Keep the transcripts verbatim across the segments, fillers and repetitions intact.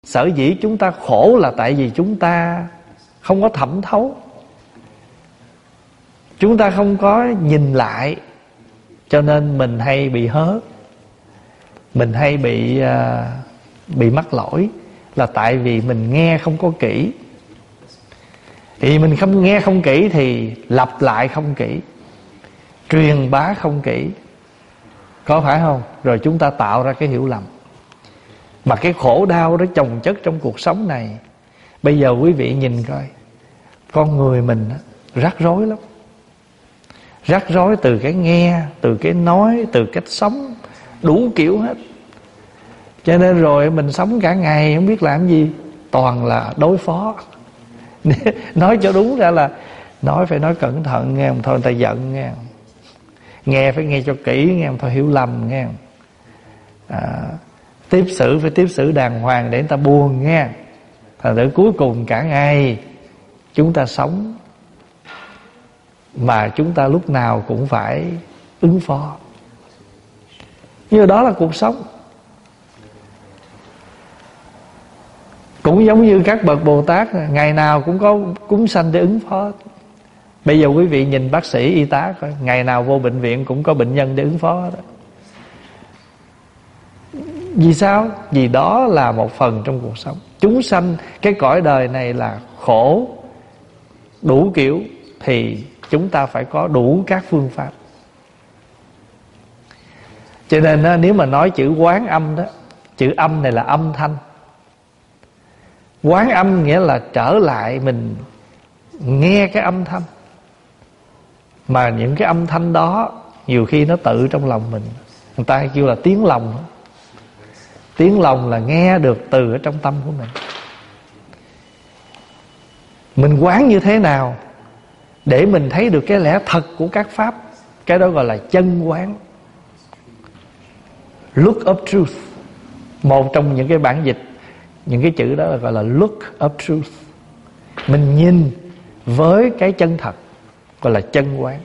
Sở dĩ chúng ta khổ là tại vì chúng ta không có thẩm thấu, chúng ta không có nhìn lại, cho nên mình hay bị hớ, mình hay bị uh, bị mắc lỗi, là tại vì mình nghe không có kỹ. Thì mình không nghe không kỹ thì lặp lại không kỹ, truyền bá không kỹ, có phải không? Rồi chúng ta tạo ra cái hiểu lầm. Mà cái khổ đau đó chồng chất trong cuộc sống này. Bây giờ quý vị nhìn coi, con người mình rắc rối lắm. Rắc rối từ cái nghe, từ cái nói, từ cách sống, đủ kiểu hết. Cho nên rồi mình sống cả ngày không biết làm gì, toàn là đối phó. Nói cho đúng ra là nói phải nói cẩn thận nghe, thôi người ta giận nghe. Nghe phải nghe cho kỹ nghe, thôi hiểu lầm nghe. À, tiếp xử phải tiếp xử đàng hoàng để người ta buồn nghe. Thành thử cuối cùng cả ngày chúng ta sống mà chúng ta lúc nào cũng phải ứng phó. Nhưng đó là cuộc sống. Cũng giống như các bậc Bồ Tát, ngày nào cũng có cúng sanh để ứng phó. Bây giờ quý vị nhìn bác sĩ, y tá coi, ngày nào vô bệnh viện cũng có bệnh nhân để ứng phó đó. Vì sao? Vì đó là một phần trong cuộc sống. Chúng sanh, cái cõi đời này là khổ đủ kiểu, thì chúng ta phải có đủ các phương pháp. Cho nên nếu mà nói chữ quán âm đó, chữ âm này là âm thanh. Quán âm nghĩa là trở lại mình nghe cái âm thanh. Mà những cái âm thanh đó nhiều khi nó tự trong lòng mình. Người ta kêu là tiếng lòng. Tiếng lòng là nghe được từ ở trong tâm của mình. Mình quán như thế nào để mình thấy được cái lẽ thật của các pháp, cái đó gọi là chân quán. Look of truth. Một trong những cái bản dịch, những cái chữ đó là gọi là look of truth. Mình nhìn với cái chân thật, gọi là chân quán.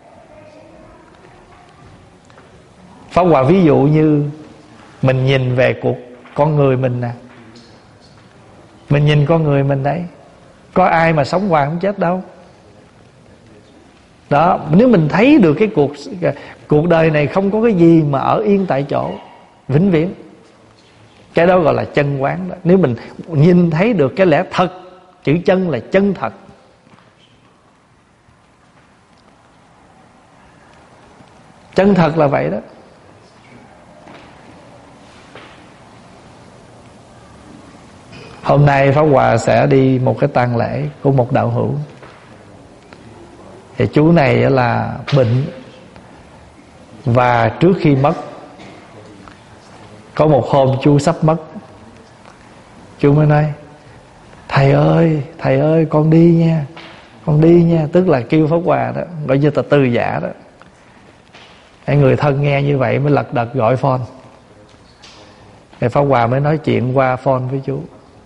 Pháp Hòa ví dụ như mình nhìn về cuộc con người mình nè. Mình nhìn con người mình đấy, có ai mà sống hoài không chết đâu. Đó, nếu mình thấy được cái cuộc cuộc đời này không có cái gì mà ở yên tại chỗ vĩnh viễn, cái đó gọi là chân quán đó. Nếu mình nhìn thấy được cái lẽ thật, chữ chân là chân thật. Chân thật là vậy đó. Hôm nay Pháp Hòa sẽ đi một cái tang lễ của một đạo hữu. Thì chú này là bệnh, và trước khi mất, có một hôm chú sắp mất, chú mới nói: Thầy ơi, thầy ơi, con đi nha, con đi nha. Tức là kêu Pháp Hòa đó, gọi như là từ giả đó. Cái người thân nghe như vậy mới lật đật gọi phone. Thì Pháp Hòa mới nói chuyện qua phone với chú.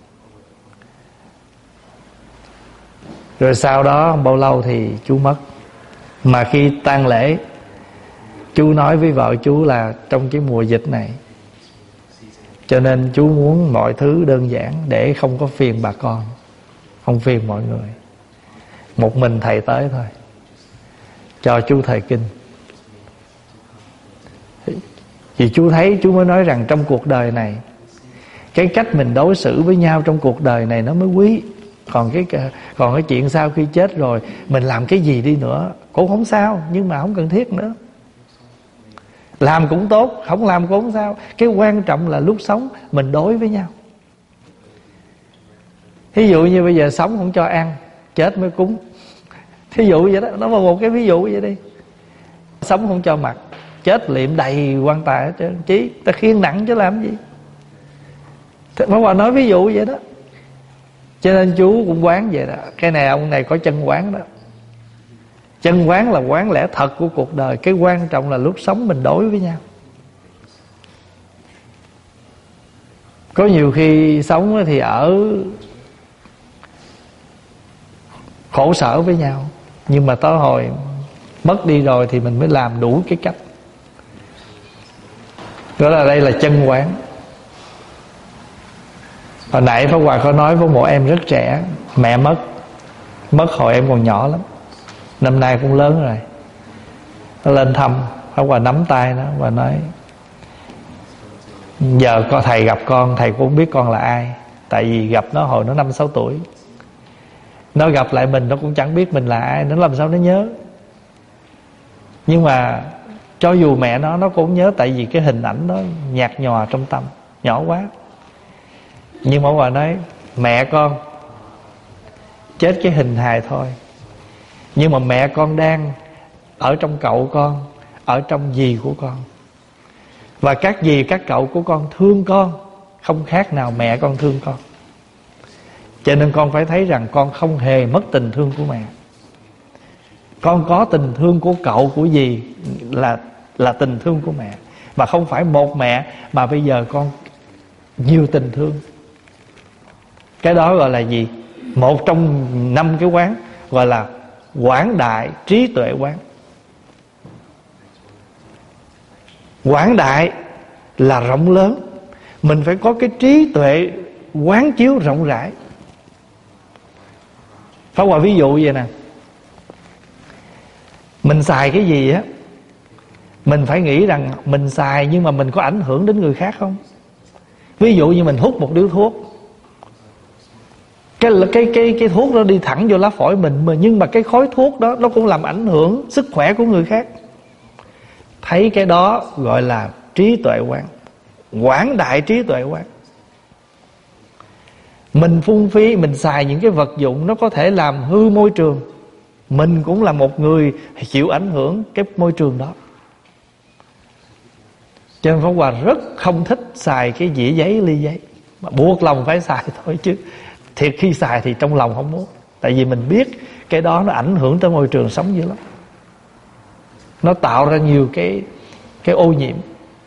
Rồi sau đó không bao lâu thì chú mất. Mà khi tang lễ, chú nói với vợ chú là trong cái mùa dịch này, cho nên chú muốn mọi thứ đơn giản để không có phiền bà con, không phiền mọi người. Một mình thầy tới thôi, cho chú thời kinh. Vì chú thấy, chú mới nói rằng trong cuộc đời này, cái cách mình đối xử với nhau trong cuộc đời này nó mới quý. Còn cái còn cái chuyện sau khi chết rồi mình làm cái gì đi nữa cũng không sao, nhưng mà không cần thiết nữa. Làm cũng tốt, không làm cũng không sao. Cái quan trọng là lúc sống mình đối với nhau. Thí dụ như bây giờ sống không cho ăn, chết mới cúng. Thí dụ vậy đó, nó là một cái ví dụ vậy đi. Sống không cho mặc, chết liệm đầy quan tài hết trơn. Chí ta khiêng nặng chứ làm gì. Pháp Hòa nói ví dụ vậy đó. Cho nên chú cũng quán vậy đó. Cái này ông này có chân quán đó. Chân quán là quán lẽ thật của cuộc đời. Cái quan trọng là lúc sống mình đối với nhau. Có nhiều khi sống thì ở khổ sở với nhau, nhưng mà tới hồi mất đi rồi thì mình mới làm đủ cái cách. Đó là đây là chân quán. Hồi nãy Pháp Hòa có nói với một em rất trẻ, mẹ mất. Mất hồi em còn nhỏ lắm, năm nay cũng lớn rồi. Nó lên thăm, Pháp Hòa nắm tay nó và nói: giờ có thầy gặp con, thầy cũng không biết con là ai. Tại vì gặp nó hồi nó năm sáu tuổi. Nó gặp lại mình nó cũng chẳng biết mình là ai, nó làm sao nó nhớ. Nhưng mà cho dù mẹ nó nó cũng nhớ, tại vì cái hình ảnh đó nhạt nhòa trong tâm, nhỏ quá. Nhưng mà bà nói: mẹ con chết cái hình hài thôi, nhưng mà mẹ con đang ở trong cậu con, ở trong dì của con. Và các dì các cậu của con thương con không khác nào mẹ con thương con. Cho nên con phải thấy rằng con không hề mất tình thương của mẹ. Con có tình thương của cậu, của dì là, là tình thương của mẹ. Và không phải một mẹ, mà bây giờ con nhiều tình thương. Cái đó gọi là gì? Một trong năm cái quán gọi là quảng đại trí tuệ quán. Quảng đại là rộng lớn. Mình phải có cái trí tuệ quán chiếu rộng rãi. Pháp Hòa ví dụ vậy nè, mình xài cái gì á, mình phải nghĩ rằng mình xài nhưng mà mình có ảnh hưởng đến người khác không. Ví dụ như mình hút một điếu thuốc, Cái, cái, cái, cái thuốc đó đi thẳng vô lá phổi mình, mà nhưng mà cái khói thuốc đó nó cũng làm ảnh hưởng sức khỏe của người khác. Thấy cái đó gọi là trí tuệ quán, quảng đại trí tuệ quán. Mình phung phí, mình xài những cái vật dụng nó có thể làm hư môi trường, mình cũng là một người chịu ảnh hưởng cái môi trường đó. Cho nên Pháp Hòa rất không thích xài cái dĩa giấy, ly giấy, mà buộc lòng phải xài thôi. Chứ thiệt khi xài thì trong lòng không muốn. Tại vì mình biết cái đó nó ảnh hưởng tới môi trường sống dữ lắm. Nó tạo ra nhiều cái cái ô nhiễm.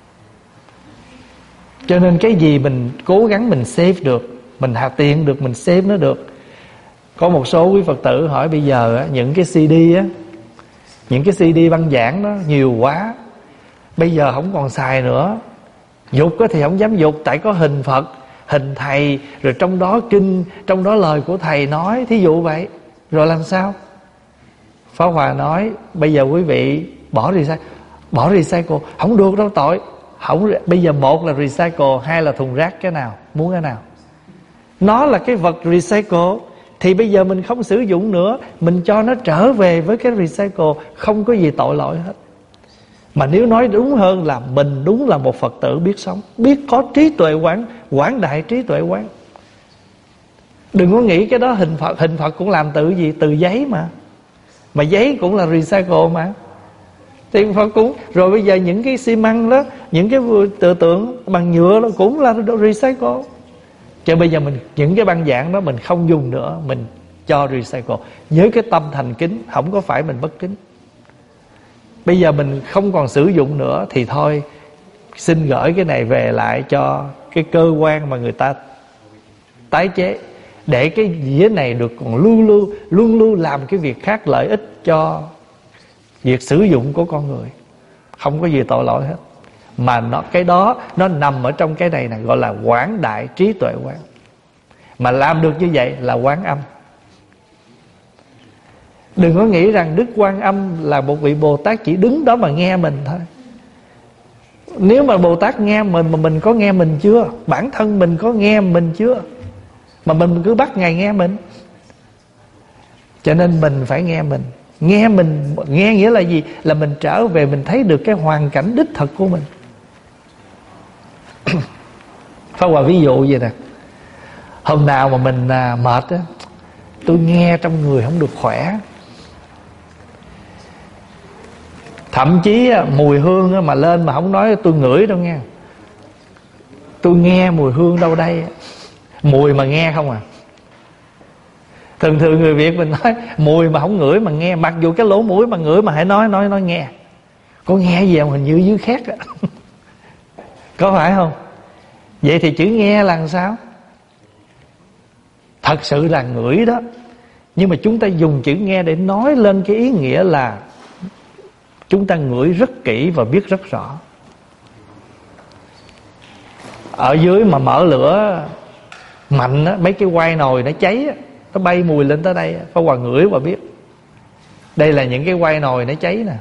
Cho nên cái gì mình cố gắng mình save được, mình hạ tiền được, mình save nó được. Có một số quý Phật tử hỏi bây giờ á, những cái xê đê á, những cái xê đê băng giảng đó nhiều quá, bây giờ không còn xài nữa. Dục thì không dám dục, tại có hình Phật, hình thầy, rồi trong đó kinh, trong đó lời của thầy nói, thí dụ vậy. Rồi làm sao? Pháp Hòa nói bây giờ quý vị bỏ recycle, bỏ recycle không được đâu, tội. Không, bây giờ một là recycle, hai là thùng rác, cái nào muốn cái nào. Nó là cái vật recycle thì bây giờ mình không sử dụng nữa, mình cho nó trở về với cái recycle, không có gì tội lỗi hết. Mà nếu nói đúng hơn là mình đúng là một Phật tử biết sống, biết có trí tuệ quán, quảng đại trí tuệ quán. Đừng có nghĩ cái đó hình Phật, hình Phật cũng làm từ gì? Từ giấy mà. Mà giấy cũng là recycle mà. Thì Phật cũng, rồi bây giờ những cái xi măng đó, những cái tự tượng bằng nhựa đó cũng là recycle. Cho bây giờ mình, những cái băng giảng đó mình không dùng nữa, mình cho recycle với cái tâm thành kính, không có phải mình bất kính. Bây giờ mình không còn sử dụng nữa thì thôi, xin gửi cái này về lại cho cái cơ quan mà người ta tái chế, để cái dĩa này được còn luôn luôn luôn luôn làm cái việc khác lợi ích cho việc sử dụng của con người. Không có gì tội lỗi hết. Mà nó, cái đó nó nằm ở trong cái này này, gọi là quảng đại trí tuệ quán. Mà làm được như vậy là Quán Âm. Đừng có nghĩ rằng Đức Quan Âm là một vị Bồ Tát chỉ đứng đó mà nghe mình thôi. Nếu mà Bồ Tát nghe mình mà mình có nghe mình chưa? Bản thân mình có nghe mình chưa? Mà mình cứ bắt Ngài nghe mình. Cho nên mình phải nghe mình. Nghe mình, nghe nghĩa là gì? Là mình trở về mình thấy được cái hoàn cảnh đích thực của mình. Pháp Hòa ví dụ vậy nè. Hôm nào mà mình à, mệt á, tôi nghe trong người không được khỏe. Thậm chí á, mùi hương á, mà lên mà không nói tôi ngửi đâu nghe. Tôi nghe mùi hương đâu đây. Mùi mà nghe không à. Thường thường người Việt mình nói mùi mà không ngửi mà nghe. Mặc dù cái lỗ mũi mà ngửi mà hãy nói nói nói nghe. Có nghe gì không? Hình như dưới khét á. Có phải không? Vậy thì chữ nghe là làm sao? Thật sự là ngửi đó. Nhưng mà chúng ta dùng chữ nghe để nói lên cái ý nghĩa là chúng ta ngửi rất kỹ và biết rất rõ. Ở dưới mà mở lửa mạnh á, mấy cái quai nồi nó cháy á, nó bay mùi lên tới đây, Pháp Hòa ngửi và biết đây là những cái quai nồi nó cháy nè.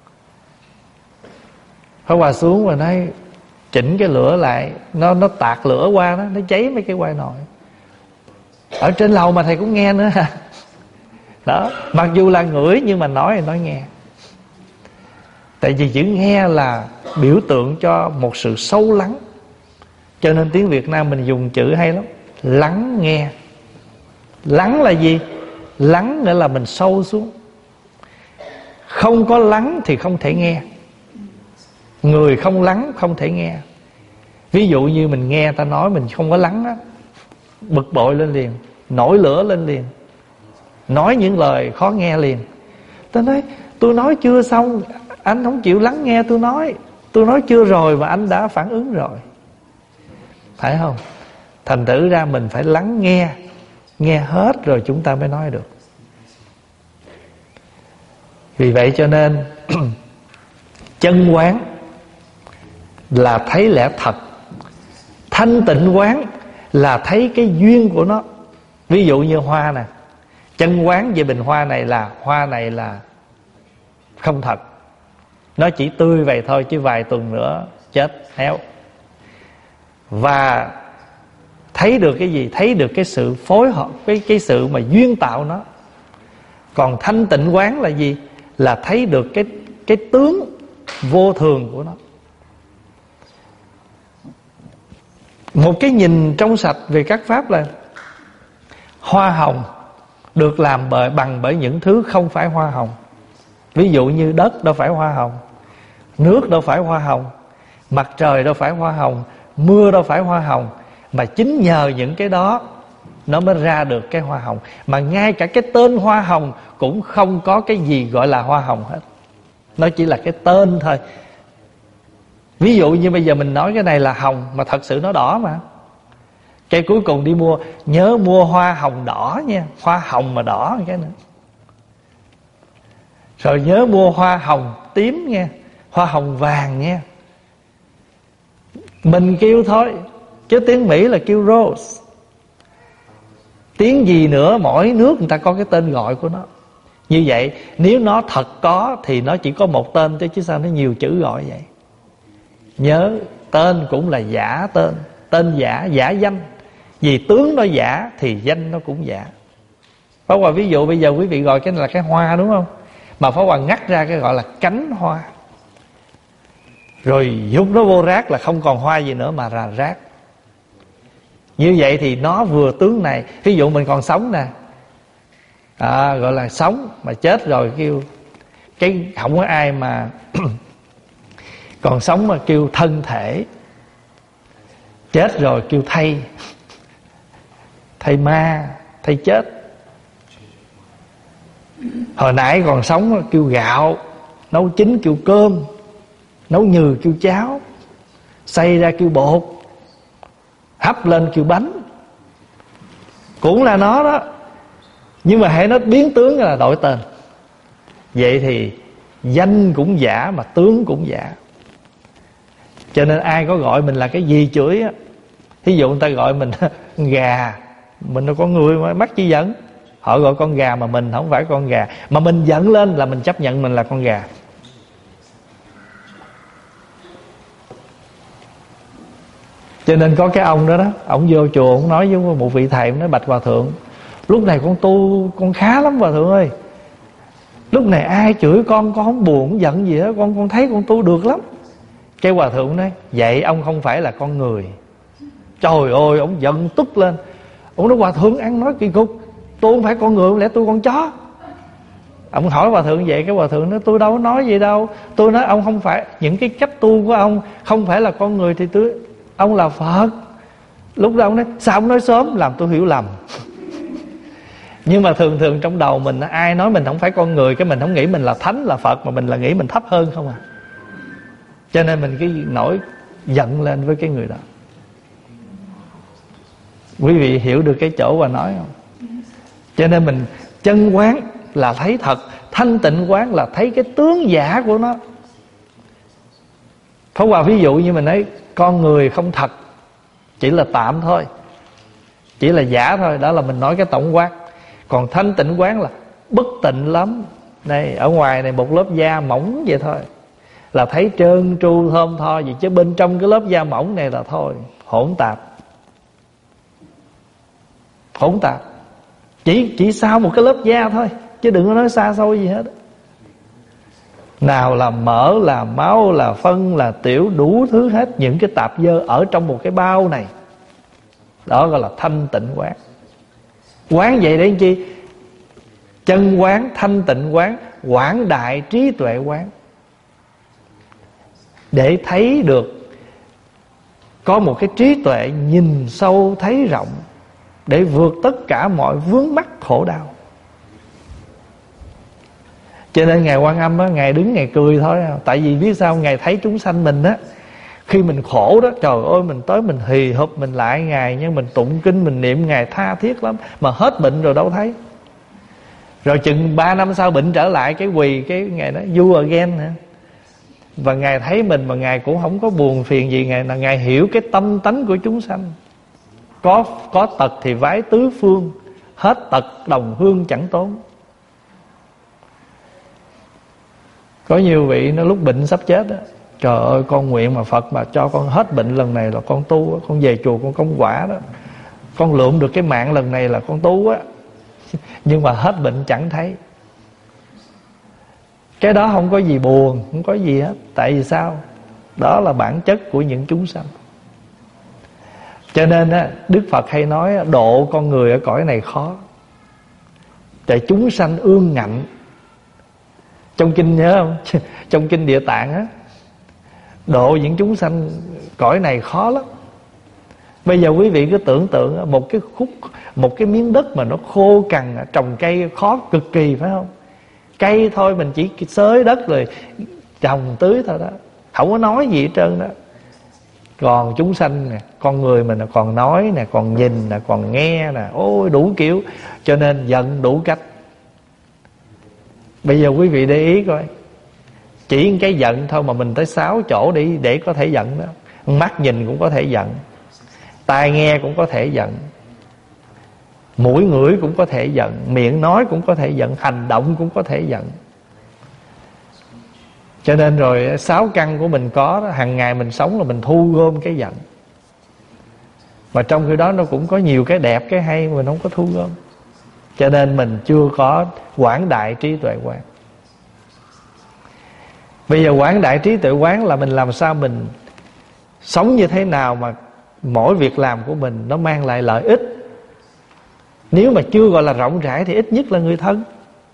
Pháp Hòa xuống và nói chỉnh cái lửa lại, nó nó tạt lửa qua đó, nó cháy mấy cái quai nồi. Ở trên lầu mà thầy cũng nghe nữa ha. Đó, mặc dù là ngửi nhưng mà nói thì nói nghe. Tại vì chữ nghe là biểu tượng cho một sự sâu lắng. Cho nên tiếng Việt Nam mình dùng chữ hay lắm, lắng nghe. Lắng là gì? Lắng nghĩa là mình sâu xuống. Không có lắng thì không thể nghe. Người không lắng không thể nghe. Ví dụ như mình nghe ta nói mình không có lắng á, bực bội lên liền, nổi lửa lên liền, nói những lời khó nghe liền. Ta nói tôi nói chưa xong, anh không chịu lắng nghe tôi nói. Tôi nói chưa rồi mà anh đã phản ứng rồi, phải không? Thành thử ra mình phải lắng nghe, nghe hết rồi chúng ta mới nói được. Vì vậy cho nên chân quán là thấy lẽ thật, thanh tịnh quán là thấy cái duyên của nó. Ví dụ như hoa nè, chân quán về bình hoa này là hoa này là không thật, nó chỉ tươi vậy thôi chứ vài tuần nữa chết héo. Và thấy được cái gì? Thấy được cái sự phối hợp, cái, cái sự mà duyên tạo nó. Còn thanh tịnh quán là gì? Là thấy được cái, cái tướng vô thường của nó. Một cái nhìn trong sạch về các pháp là hoa hồng được làm bởi, bằng bởi những thứ không phải hoa hồng. Ví dụ như đất đâu phải hoa hồng, nước đâu phải hoa hồng, mặt trời đâu phải hoa hồng, mưa đâu phải hoa hồng. Mà chính nhờ những cái đó nó mới ra được cái hoa hồng. Mà ngay cả cái tên hoa hồng cũng không có cái gì gọi là hoa hồng hết, nó chỉ là cái tên thôi. Ví dụ như bây giờ mình nói cái này là hồng, mà thật sự nó đỏ mà. Cái cuối cùng đi mua, nhớ mua hoa hồng đỏ nha, hoa hồng mà đỏ cái nữa. Rồi nhớ mua hoa hồng tím nha, hoa hồng vàng nha. Mình kêu thôi, chứ tiếng Mỹ là kêu rose. Tiếng gì nữa, mỗi nước người ta có cái tên gọi của nó. Như vậy nếu nó thật có thì nó chỉ có một tên chứ, chứ sao nó nhiều chữ gọi vậy. Nhớ tên cũng là giả tên, tên giả, giả danh. Vì tướng nó giả thì danh nó cũng giả. Pháp Hòa ví dụ bây giờ quý vị gọi cái này là cái hoa đúng không? Mà Pháp Hòa ngắt ra cái gọi là cánh hoa, rồi giúp nó vô rác là không còn hoa gì nữa mà là rác. Như vậy thì nó vừa tướng này. Ví dụ mình còn sống nè, à, gọi là sống, mà chết rồi kêu cái không có ai mà còn sống mà kêu thân thể, chết rồi kêu thây, thây ma, thây chết. Hồi nãy còn sống kêu gạo, nấu chín kêu cơm, nấu nhừ kêu cháo, xay ra kêu bột, hấp lên kêu bánh. Cũng là nó đó, nhưng mà hãy nó biến tướng là đổi tên. Vậy thì danh cũng giả mà tướng cũng giả. Cho nên ai có gọi mình là cái gì chửi á. Ví dụ người ta gọi mình gà, mình đâu có người mà mắc chi giận. Họ gọi con gà mà mình không phải con gà, mà mình giận lên là mình chấp nhận mình là con gà. Cho nên có cái ông đó đó, ông vô chùa, ông nói với một vị thầy, ông nói bạch hòa thượng, lúc này con tu con khá lắm hòa thượng ơi. Lúc này ai chửi con, con không buồn, không giận gì hết, con con thấy con tu được lắm. Cái hòa thượng nói, vậy ông không phải là con người. Trời ơi, ông giận tức lên. Ông nói hòa thượng ăn nói kỳ cục, tôi không phải con người, không lẽ tôi con chó? Ông hỏi hòa thượng vậy, cái hòa thượng nói tôi đâu có nói vậy đâu. Tôi nói ông không phải, những cái cách tu của ông không phải là con người thì tôi, ông là Phật. Lúc đó ông nói, sao ông nói sớm, làm tôi hiểu lầm. Nhưng mà thường thường trong đầu mình, ai nói mình không phải con người, cái mình không nghĩ mình là thánh là Phật, mà mình là nghĩ mình thấp hơn không à. Cho nên mình cứ nổi giận lên với cái người đó. Quý vị hiểu được cái chỗ và nói không? Cho nên mình chân quán là thấy thật, thanh tịnh quán là thấy cái tướng giả của nó. Pháp Hòa ví dụ như mình nói con người không thật, chỉ là tạm thôi. chỉ là giả thôi. Đó là mình nói cái tổng quát. Còn thanh tịnh quán là bất tịnh lắm. Đây, ở ngoài này một lớp da mỏng vậy thôi là thấy trơn tru thơm tho gì, chứ bên trong cái lớp da mỏng này là thôi hỗn tạp. Hỗn tạp Chỉ chỉ sau một cái lớp da thôi, chứ đừng có nói xa xôi gì hết. Nào là mỡ, là máu, là phân, là tiểu, đủ thứ hết. Những cái tạp dơ ở trong một cái bao này. Đó gọi là thanh tịnh quán. Quán vậy để làm chi? Chân quán, thanh tịnh quán, quảng đại trí tuệ quán. Để thấy được, có một cái trí tuệ nhìn sâu thấy rộng, để vượt tất cả mọi vướng mắc khổ đau. Cho nên Ngài Quan Âm á, Ngài đứng Ngài cười thôi. Tại vì biết sao? Ngài thấy chúng sanh mình á, khi mình khổ đó, trời ơi, mình tới mình hì hụp mình lại Ngài, nhưng mình tụng kinh, mình niệm Ngài tha thiết lắm. Mà hết bệnh rồi đâu thấy. Rồi chừng ba năm sau bệnh trở lại, cái quỳ cái Ngài nói you again hả? Và Ngài thấy mình mà Ngài cũng không có buồn phiền gì. Ngài là Ngài hiểu cái tâm tánh của chúng sanh. Có có tật thì vái tứ phương, hết tật đồng hương chẳng tốn. Có nhiều vị nó lúc bệnh sắp chết đó, trời ơi con nguyện mà Phật mà cho con hết bệnh lần này là con tu, con về chùa con công quả đó, con lượm được cái mạng lần này là con tu á. Nhưng mà hết bệnh chẳng thấy. Cái đó không có gì buồn, không có gì hết. Tại vì sao? Đó là bản chất của những chúng sanh. Cho nên á, Đức Phật hay nói độ con người ở cõi này khó. Tại chúng sanh ương ngạnh. Trong kinh nhớ không? Trong kinh Địa Tạng á, độ những chúng sanh cõi này khó lắm. Bây giờ quý vị cứ tưởng tượng một cái khúc, một cái miếng đất mà nó khô cằn, trồng cây khó cực kỳ, phải không? Cây thôi mình chỉ xới đất rồi trồng tưới thôi đó, không có nói gì hết trơn đó. Còn chúng sanh nè, con người mình còn nói nè, còn nhìn nè, còn nghe nè, ôi đủ kiểu. Cho nên giận đủ cách. Bây giờ quý vị để ý coi, chỉ cái giận thôi mà mình tới sáu chỗ đi để có thể giận đó. Mắt nhìn cũng có thể giận, tai nghe cũng có thể giận, mũi ngửi cũng có thể giận, miệng nói cũng có thể giận, hành động cũng có thể giận. Cho nên rồi sáu căn của mình có đó, hàng ngày mình sống là mình thu gom cái giận. Mà trong khi đó nó cũng có nhiều cái đẹp, cái hay mà mình không có thu gom. Cho nên mình chưa có quảng đại trí tuệ quán. Bây giờ quảng đại trí tuệ quán là mình làm sao mình sống như thế nào mà mỗi việc làm của mình nó mang lại lợi ích. Nếu mà chưa gọi là rộng rãi thì ít nhất là người thân.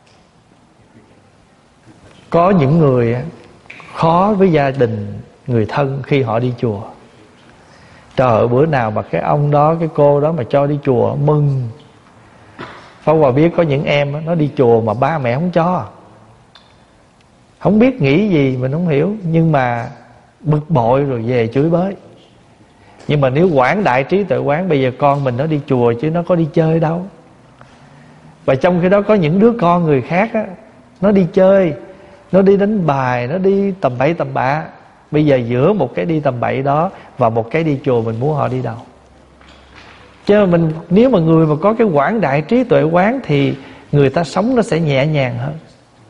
Có những người khó với gia đình, người thân khi họ đi chùa. Trời ơi, bữa nào mà cái ông đó, cái cô đó mà cho đi chùa mừng. Pháp Hòa biết có những em nó đi chùa mà ba mẹ không cho, không biết nghĩ gì mình không hiểu, nhưng mà bực bội rồi về chửi bới. Nhưng mà nếu quảng đại trí tuệ quán, bây giờ con mình nó đi chùa chứ nó có đi chơi đâu. Và trong khi đó có những đứa con người khác á, nó đi chơi, nó đi đánh bài, nó đi tầm bậy tầm bạ. Bây giờ giữa một cái đi tầm bậy đó và một cái đi chùa, mình muốn họ đi đâu? Chứ mình, nếu mà người mà có cái quảng đại trí tuệ quán thì người ta sống nó sẽ nhẹ nhàng hơn.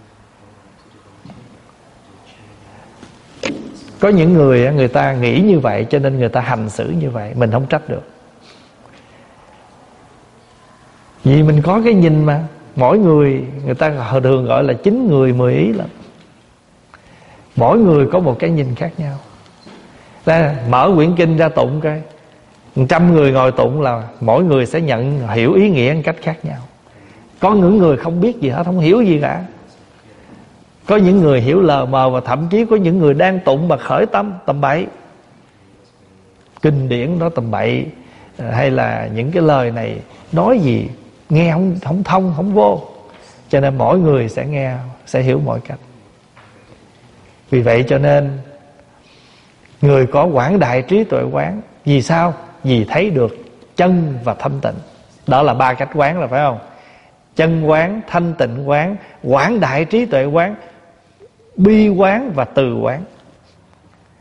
Có những người người ta nghĩ như vậy cho nên người ta hành xử như vậy, mình không trách được. Vì mình có cái nhìn mà. Mỗi người, người ta thường gọi là chín người mười ý lắm. Mỗi người có một cái nhìn khác nhau. Đây, mở quyển kinh ra tụng coi, một trăm người ngồi tụng là mỗi người sẽ nhận hiểu ý nghĩa một cách khác nhau. Có những người không biết gì hết, không hiểu gì cả. Có những người hiểu lờ mờ, và thậm chí có những người đang tụng mà khởi tâm tầm bậy. Kinh điển đó tầm bậy, hay là những cái lời này nói gì nghe không, không thông, không vô. Cho nên mỗi người sẽ nghe, sẽ hiểu mọi cách. Vì vậy cho nên người có quảng đại trí tuệ quán. Vì sao? Vì thấy được chân và thanh tịnh. Đó là ba cách quán rồi, phải không? Chân quán, thanh tịnh quán, quảng đại trí tuệ quán, bi quán và từ quán.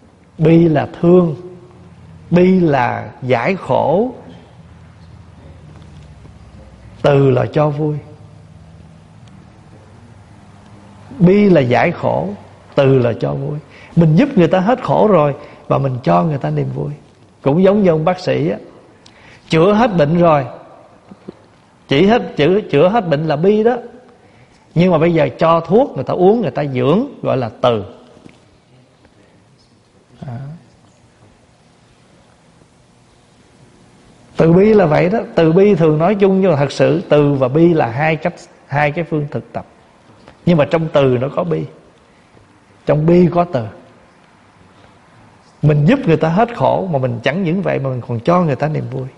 Bi là thương, bi là giải khổ, từ là cho vui, bi là giải khổ, từ là cho vui. Mình giúp người ta hết khổ rồi và mình cho người ta niềm vui. Cũng giống như ông bác sĩ á, chữa hết bệnh rồi, chỉ hết chữa, chữa hết bệnh là bi đó. Nhưng mà bây giờ cho thuốc người ta uống, người ta dưỡng, gọi là từ. à. Từ bi là vậy đó. Từ bi thường nói chung, nhưng mà thật sự từ và bi là hai cách, hai cái phương thực tập. Nhưng mà trong từ nó có bi, trong bi có từ. Mình giúp người ta hết khổ, mà mình chẳng những vậy mà mình còn cho người ta niềm vui.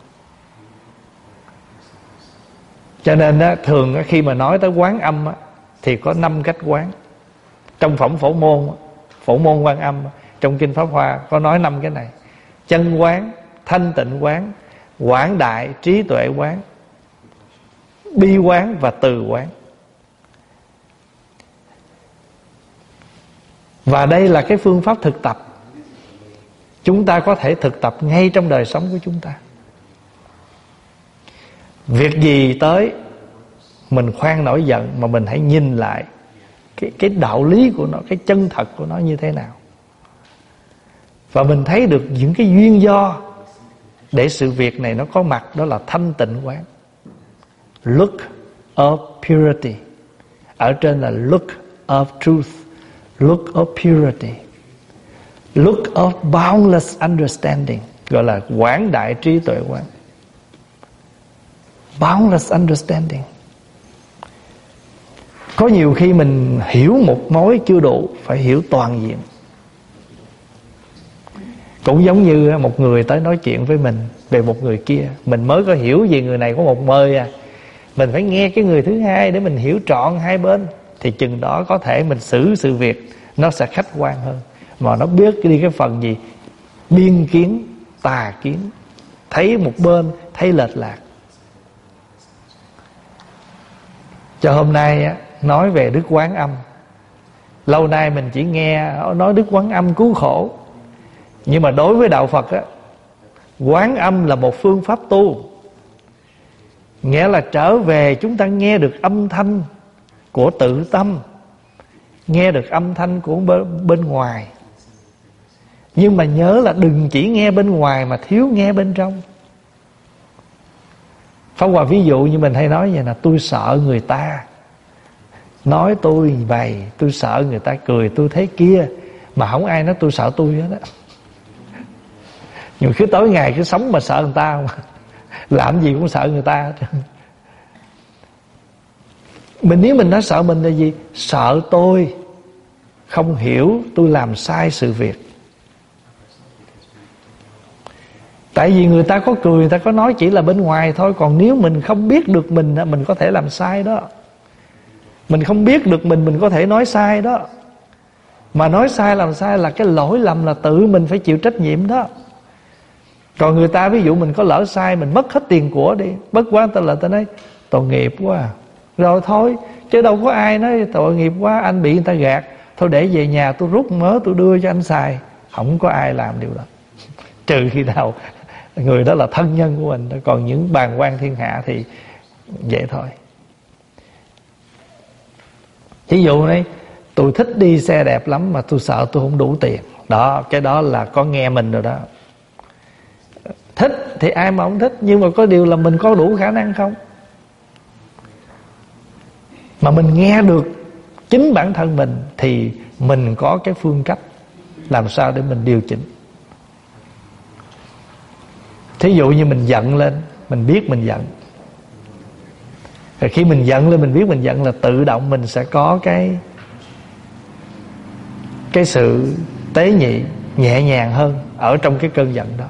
Cho nên á, thường á, khi mà nói tới quán âm á, thì có năm cách quán. Trong phẩm Phổ Môn, Phổ Môn Quan Âm, trong Kinh Pháp Hoa có nói năm cái này: chân quán, thanh tịnh quán, quảng đại trí tuệ quán, bi quán và từ quán. Và đây là cái phương pháp thực tập, chúng ta có thể thực tập ngay trong đời sống của chúng ta. Việc gì tới mình khoan nổi giận, mà mình hãy nhìn lại cái, cái đạo lý của nó, cái chân thật của nó như thế nào. Và mình thấy được những cái duyên do để sự việc này nó có mặt. Đó là thanh tịnh quán, look of purity. Ở trên là look of truth, look of purity, look of boundless understanding, gọi là quảng đại trí tuệ quán. Boundless understanding. Có nhiều khi mình hiểu một mối chưa đủ, phải hiểu toàn diện. Cũng giống như một người tới nói chuyện với mình về một người kia, mình mới có hiểu về người này có một mơi à, mình phải nghe cái người thứ hai để mình hiểu trọn hai bên. Thì chừng đó có thể mình xử sự việc nó sẽ khách quan hơn. Mà nó biết đi cái phần gì biên kiến, tà kiến, thấy một bên, thấy lệch lạc. Cho hôm nay á, nói về Đức Quán Âm. Lâu nay mình chỉ nghe nói Đức Quán Âm cứu khổ. Nhưng mà đối với Đạo Phật á, Quán Âm là một phương pháp tu. Nghĩa là trở về chúng ta nghe được âm thanh của tự tâm, nghe được âm thanh của bên ngoài. Nhưng mà nhớ là đừng chỉ nghe bên ngoài mà thiếu nghe bên trong. Pháp Hòa ví dụ như mình hay nói vậy là: tôi sợ người ta nói tôi vậy, tôi sợ người ta cười tôi thế kia, mà không ai nói tôi sợ tôi hết á. Nhưng cứ tối ngày cứ sống mà sợ người ta, mà làm gì cũng sợ người ta. Mình nếu mình nói sợ mình là gì? Sợ tôi không hiểu tôi làm sai sự việc. Tại vì người ta có cười, người ta có nói chỉ là bên ngoài thôi. Còn nếu mình không biết được mình, mình có thể làm sai đó. Mình không biết được mình, mình có thể nói sai đó. Mà nói sai làm sai là cái lỗi lầm là tự mình phải chịu trách nhiệm đó. Còn người ta ví dụ mình có lỡ sai, mình mất hết tiền của đi, bất quá ta là ta nói tội nghiệp quá, rồi thôi. Chứ đâu có ai nói tội nghiệp quá, anh bị người ta gạt, thôi để về nhà tôi rút mớ tôi đưa cho anh xài. Không có ai làm điều đó, trừ khi nào người đó là thân nhân của mình. Còn những bàng quan thiên hạ thì vậy thôi. Ví dụ này, tôi thích đi xe đẹp lắm mà tôi sợ tôi không đủ tiền. Đó, cái đó là có nghe mình rồi đó. Thích thì ai mà không thích, nhưng mà có điều là mình có đủ khả năng không. Mà mình nghe được chính bản thân mình thì mình có cái phương cách làm sao để mình điều chỉnh. Thí dụ như mình giận lên, mình biết mình giận. Rồi khi mình giận lên, mình biết mình giận là tự động mình sẽ có cái Cái sự tế nhị, nhẹ nhàng hơn ở trong cái cơn giận đó.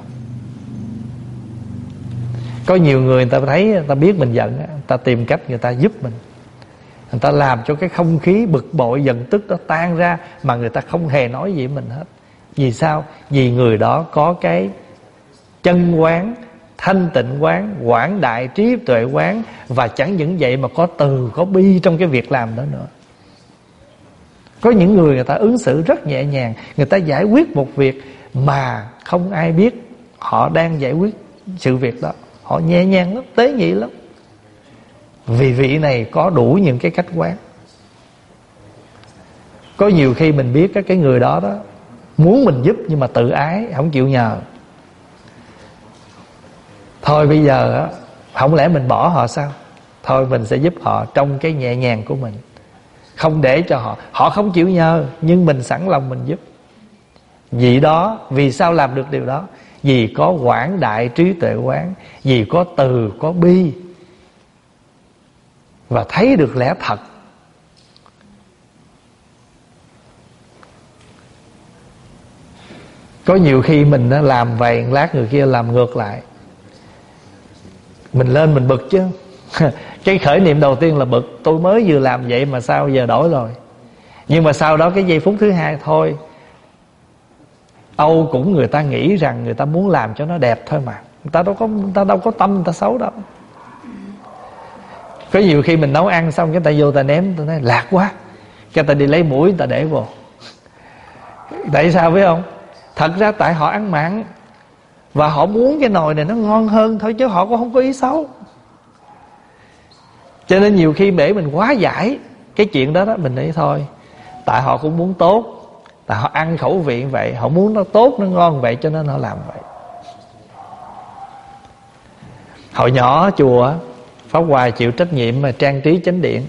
Có nhiều người người ta thấy, người ta biết mình giận, người ta tìm cách người ta giúp mình, người ta làm cho cái không khí bực bội giận tức đó tan ra, mà người ta không hề nói gì với mình hết. Vì sao? Vì người đó có cái chân quán, thanh tịnh quán, quảng đại trí tuệ quán. Và chẳng những vậy mà có từ, có bi trong cái việc làm đó nữa. Có những người người ta ứng xử rất nhẹ nhàng, người ta giải quyết một việc mà không ai biết họ đang giải quyết sự việc đó. Họ nhẹ nhàng lắm, tế nhị lắm. vì vị này có đủ những cái cách quán. Có nhiều khi mình biết cái người đó đó muốn mình giúp nhưng mà tự ái, không chịu nhờ. Thôi bây giờ á, không lẽ mình bỏ họ sao? Thôi mình sẽ giúp họ trong cái nhẹ nhàng của mình, không để cho họ Họ không chịu nhờ, nhưng mình sẵn lòng mình giúp. Vì đó, vì sao làm được điều đó? Vì có quảng đại trí tuệ quán, vì có từ, có bi, và thấy được lẽ thật. Có nhiều khi mình làm vậy, lát người kia làm ngược lại, mình lên mình bực chứ. Cái khởi niệm đầu tiên là bực, tôi mới vừa làm vậy mà sao giờ đổi rồi. Nhưng mà sau đó cái giây phút thứ hai, thôi, Âu cũng người ta nghĩ rằng người ta muốn làm cho nó đẹp thôi mà, người ta đâu có, người ta đâu có tâm người ta xấu đâu. Có nhiều khi mình nấu ăn xong cái ta vô ta ném, ta nói lạc quá, cái ta đi lấy muỗng ta để vô. Tại sao biết không? Thật ra tại họ ăn mặn, và họ muốn cái nồi này nó ngon hơn thôi, chứ họ cũng không có ý xấu. Cho nên nhiều khi để mình quá giải cái chuyện đó đó, mình nghĩ thôi, tại họ cũng muốn tốt, tại họ ăn khẩu vị vậy, họ muốn nó tốt, nó ngon vậy, cho nên họ làm vậy. Hồi nhỏ chùa Pháp Hòa chịu trách nhiệm mà trang trí chánh điện.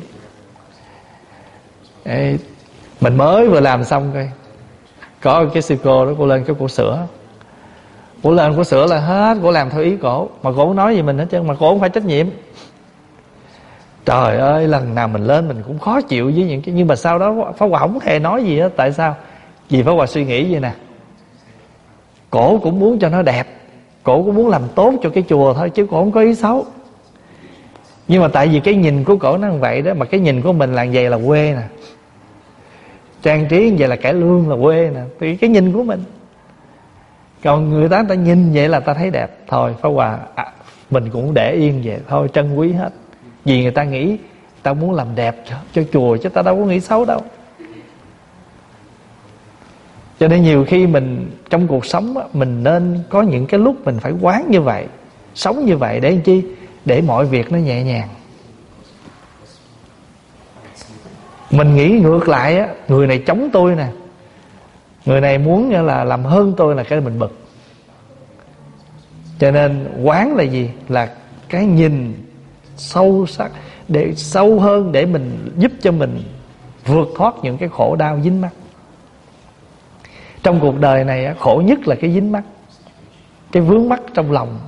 Ê, mình mới vừa làm xong coi, có cái sư cô đó, cô lên cái cô sửa. Cô lên cô sửa là hết, cô làm theo ý cổ, mà cô không nói gì mình hết trơn, mà cô không phải trách nhiệm. Trời ơi, lần nào mình lên mình cũng khó chịu với những cái. Nhưng mà sau đó Pháp Hòa không hề nói gì hết. Tại sao? Vì Pháp Hòa suy nghĩ vậy nè, cổ cũng muốn cho nó đẹp, cổ cũng muốn làm tốt cho cái chùa thôi, chứ cổ không có ý xấu. Nhưng mà tại vì cái nhìn của cổ nó như vậy đó, mà cái nhìn của mình là vậy là quê nè, trang trí như vậy là cải lương là quê nè, thì cái nhìn của mình. Còn người ta, người ta nhìn vậy là ta thấy đẹp. Thôi Pháp Hòa à, mình cũng để yên vậy, thôi trân quý hết. Vì người ta nghĩ ta muốn làm đẹp cho, cho chùa, chứ ta đâu có nghĩ xấu đâu. Cho nên nhiều khi mình trong cuộc sống á, mình nên có những cái lúc mình phải quán như vậy, sống như vậy để làm chi? Để mọi việc nó nhẹ nhàng. Mình nghĩ ngược lại á, người này chống tôi nè, người này muốn là làm hơn tôi, là cái mình bực. Cho nên quán là gì? Là cái nhìn sâu sắc, để sâu hơn, để mình giúp cho mình vượt thoát những cái khổ đau dính mắc. Trong cuộc đời này khổ nhất là cái dính mắc, cái vướng mắc trong lòng.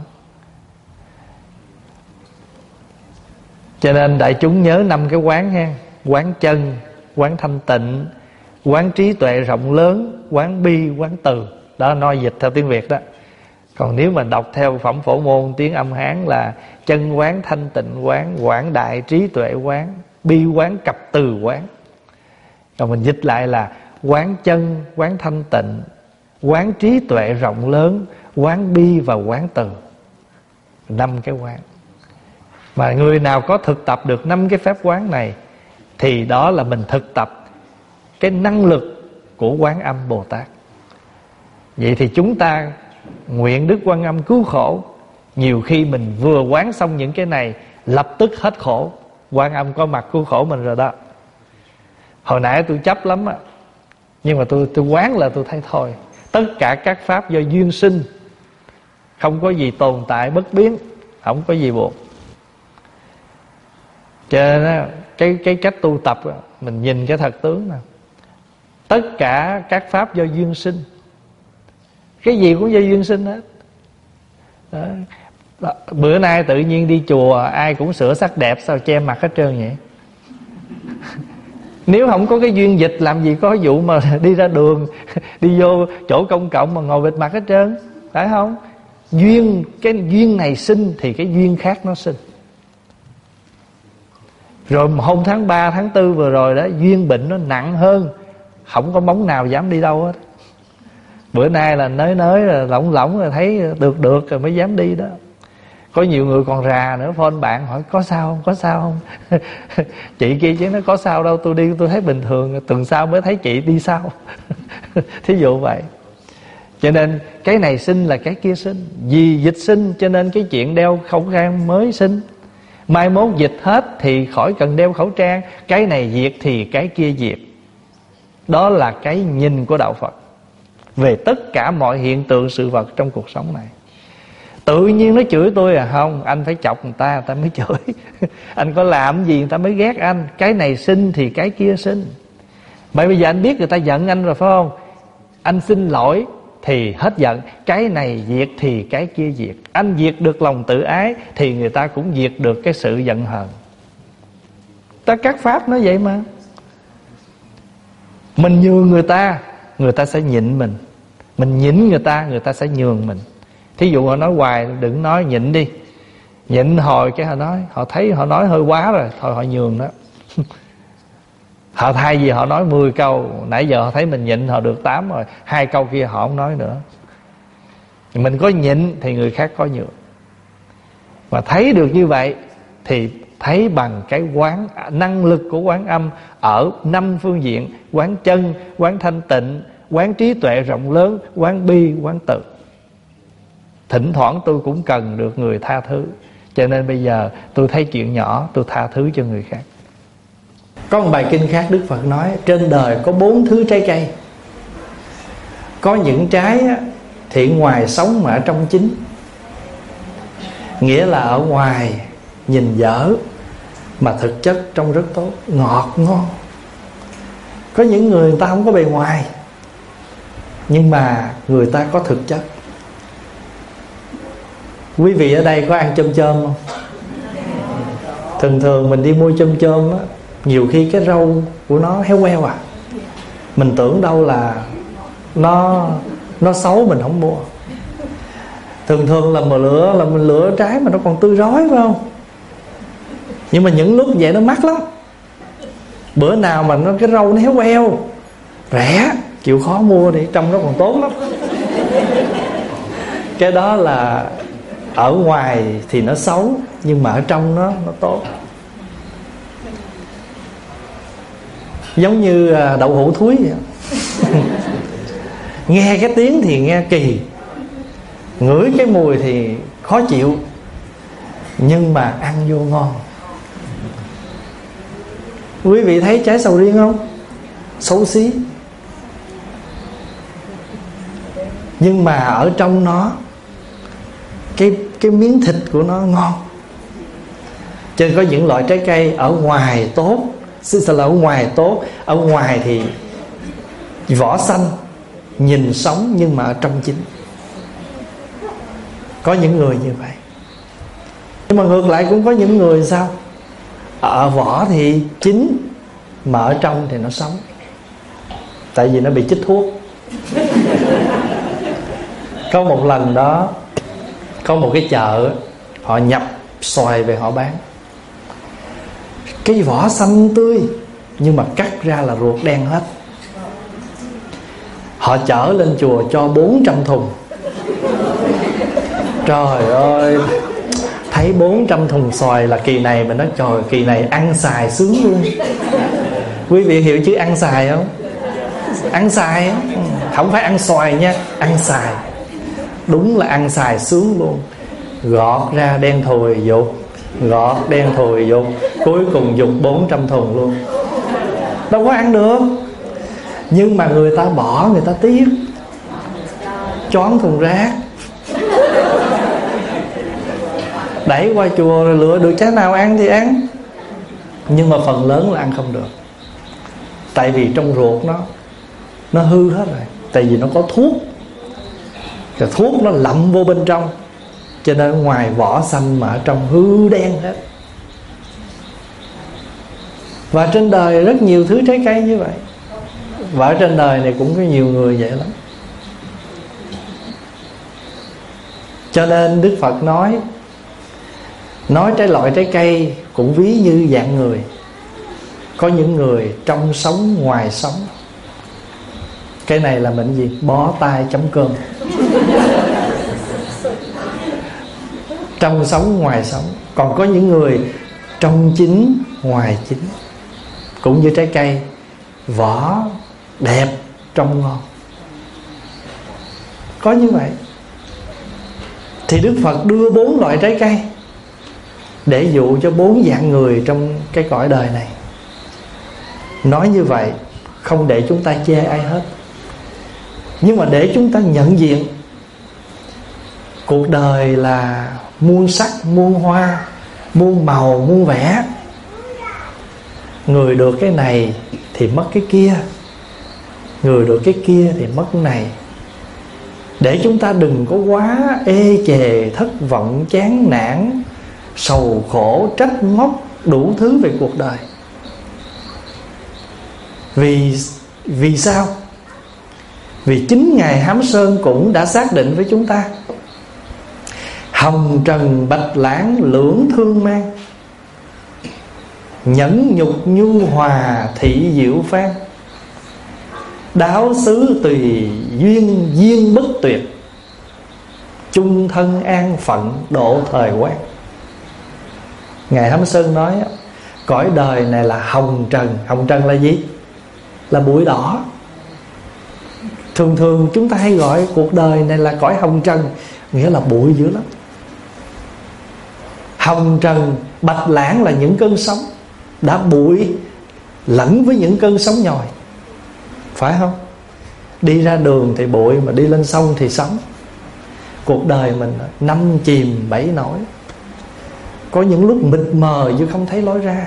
Cho nên đại chúng nhớ năm cái quán ha: quán chân, quán thanh tịnh, quán trí tuệ rộng lớn, quán bi, quán từ. Đó nói dịch theo tiếng Việt đó. Còn nếu mà đọc theo phẩm phổ môn tiếng âm Hán là chân quán, thanh tịnh quán, quảng đại trí tuệ quán, bi quán, cập từ quán. Còn mình dịch lại là quán chân, quán thanh tịnh, quán trí tuệ rộng lớn, quán bi và quán từ. Năm cái quán. Mà người nào có thực tập được năm cái pháp quán này thì đó là mình thực tập cái năng lực của Quán Âm Bồ Tát. Vậy thì chúng ta nguyện Đức Quan Âm cứu khổ. Nhiều khi mình vừa quán xong những cái này, lập tức hết khổ. Quan Âm có mặt cứu khổ mình rồi đó. Hồi nãy tôi chấp lắm á, nhưng mà tôi tôi quán là tôi thấy thôi, tất cả các pháp do duyên sinh, không có gì tồn tại bất biến, không có gì buộc. Cho nên cái, cái cách tu tập mình nhìn cái thật tướng nè, tất cả các pháp do duyên sinh, cái gì cũng do duyên sinh hết đó. Đó. Bữa nay tự nhiên đi chùa ai cũng sửa sắc đẹp, sao che mặt hết trơn vậy? Nếu không có cái duyên dịch, làm gì có vụ mà đi ra đường, đi vô chỗ công cộng mà ngồi bịt mặt hết trơn, phải không? Duyên, cái duyên này sinh thì cái duyên khác nó sinh. Rồi hôm tháng ba, tháng tư vừa rồi đó, duyên bệnh nó nặng hơn, không có bóng nào dám đi đâu hết. Bữa nay là nới nới là lỏng lỏng rồi, thấy được được rồi mới dám đi đó. Có nhiều người còn rà nữa, phone bạn hỏi có sao không, có sao không? Chị kia chứ nó có sao đâu, tôi đi tôi thấy bình thường, tuần sau mới thấy chị đi sao. Thí dụ vậy. Cho nên cái này sinh là cái kia sinh. Vì dịch sinh cho nên cái chuyện đeo khẩu trang mới sinh. Mai mốt dịch hết thì khỏi cần đeo khẩu trang. Cái này diệt thì cái kia diệt. Đó là cái nhìn của đạo Phật về tất cả mọi hiện tượng sự vật trong cuộc sống này. Tự nhiên nó chửi tôi à? Không, anh phải chọc người ta, người ta mới chửi. Anh có làm gì người ta mới ghét anh. Cái này sinh thì cái kia sinh. Bởi bây giờ anh biết người ta giận anh rồi phải không? Anh xin lỗi thì hết giận. Cái này diệt thì cái kia diệt. Anh diệt được lòng tự ái thì người ta cũng diệt được cái sự giận hờn. Ta các pháp nói vậy mà. Mình nhường người ta, người ta sẽ nhịn mình. Mình nhịn người ta, người ta sẽ nhường mình. Thí dụ họ nói hoài, đừng nói, nhịn đi. Nhịn hồi cái họ nói, họ thấy họ nói hơi quá rồi, thôi họ nhường đó. Họ thay vì họ nói mười câu, nãy giờ họ thấy mình nhịn họ được tám rồi, hai câu kia họ không nói nữa. Mình có nhịn thì người khác có nhường. Mà thấy được như vậy thì thấy bằng cái quán, năng lực của quán âm ở năm phương diện: quán chân, quán thanh tịnh, quán trí tuệ rộng lớn, quán bi, quán từ. Thỉnh thoảng tôi cũng cần được người tha thứ, cho nên bây giờ tôi thấy chuyện nhỏ tôi tha thứ cho người khác. Có một bài kinh khác Đức Phật nói trên đời có bốn thứ trái cây. Có những trái thì ngoài sống mà ở trong chín. Nghĩa là ở ngoài nhìn dở mà thực chất trong rất tốt, ngọt ngon. Có những người người ta không có bề ngoài, nhưng mà người ta có thực chất. Quý vị ở đây có ăn chôm chôm không? Thường thường mình đi mua chôm chôm á, nhiều khi cái rau của nó héo queo à. Mình tưởng đâu là Nó Nó xấu mình không mua. Thường thường là mà lựa là mình lựa trái mà nó còn tươi rói phải không? Nhưng mà những lúc vậy nó mắc lắm. Bữa nào mà nó cái rau nó héo queo rẻ, chịu khó mua đi, trong nó còn tốt lắm. Cái đó là ở ngoài thì nó xấu, nhưng mà ở trong nó nó tốt. Giống như đậu hũ thúi vậy. Nghe cái tiếng thì nghe kỳ, ngửi cái mùi thì khó chịu, nhưng mà ăn vô ngon. Quý vị thấy trái sầu riêng không? Xấu xí, nhưng mà ở trong nó Cái, cái miếng thịt của nó ngon. Cho nên có những loại trái cây ở ngoài tốt, xin là ở ngoài tốt, ở ngoài thì vỏ xanh, nhìn sống, nhưng mà ở trong chín. Có những người như vậy. Nhưng mà ngược lại cũng có những người sao? Ở vỏ thì chín, mà ở trong thì nó sống. Tại vì nó bị chích thuốc. Có một lần đó, có một cái chợ, họ nhập xoài về họ bán. Cái vỏ xanh tươi, nhưng mà cắt ra là ruột đen hết. Họ chở lên chùa cho bốn trăm thùng. Trời ơi, thấy bốn trăm thùng xoài là kỳ này mình nói trời, kỳ này ăn xài sướng luôn. Quý vị hiểu chứ ăn xài không? Ăn xài không? Không phải ăn xoài nha, ăn xài. Đúng là ăn xài sướng luôn. Gọt ra đen thùi dục, gọt đen thùi dục, cuối cùng dục bốn trăm thùng luôn. Đâu có ăn được. Nhưng mà người ta bỏ, người ta tiếc, choán thùng rác, đẩy qua chùa rồi lựa được trái nào ăn thì ăn. Nhưng mà phần lớn là ăn không được. Tại vì trong ruột nó Nó hư hết rồi. Tại vì nó có thuốc. Cái thuốc nó lậm vô bên trong, cho nên ngoài vỏ xanh mà ở trong hư đen hết. Và trên đời rất nhiều thứ trái cây như vậy. Và ở trên đời này cũng có nhiều người vậy lắm. Cho nên Đức Phật nói Nói trái loại trái cây cũng ví như dạng người. Có những người trong sống ngoài sống. Cái này là mình gì? Bó tay chấm cơm. Trong sống ngoài sống. Còn có những người trong chín ngoài chín. Cũng như trái cây, vỏ đẹp trong ngon. Có như vậy. Thì Đức Phật đưa bốn loại trái cây để dụ cho bốn dạng người trong cái cõi đời này. Nói như vậy không để chúng ta chê ai hết, nhưng mà để chúng ta nhận diện cuộc đời là muôn sắc, muôn hoa, muôn màu, muôn vẻ. Người được cái này thì mất cái kia, người được cái kia thì mất cái này. Để chúng ta đừng có quá ê chề, thất vọng, chán nản, sầu khổ, trách móc đủ thứ về cuộc đời. Vì Vì sao? Vì chính Ngài Hám Sơn cũng đã xác định với chúng ta: hồng trần bạch lãng lưỡng thương mang, nhẫn nhục nhu hòa thị diệu phan, đáo xứ tùy duyên duyên bất tuyệt, chung thân an phận độ thời quan. Ngài Hám Sơn nói cõi đời này là hồng trần. Hồng trần là gì? Là bụi đỏ. Thường thường chúng ta hay gọi cuộc đời này là cõi hồng trần, nghĩa là bụi dữ lắm. Hồng trần bạch lãng là những cơn sóng, đã bụi lẫn với những cơn sóng nhồi, phải không? Đi ra đường thì bụi, mà đi lên sông thì sóng. Cuộc đời mình năm chìm bảy nổi, có những lúc mịt mờ chứ không thấy lối ra.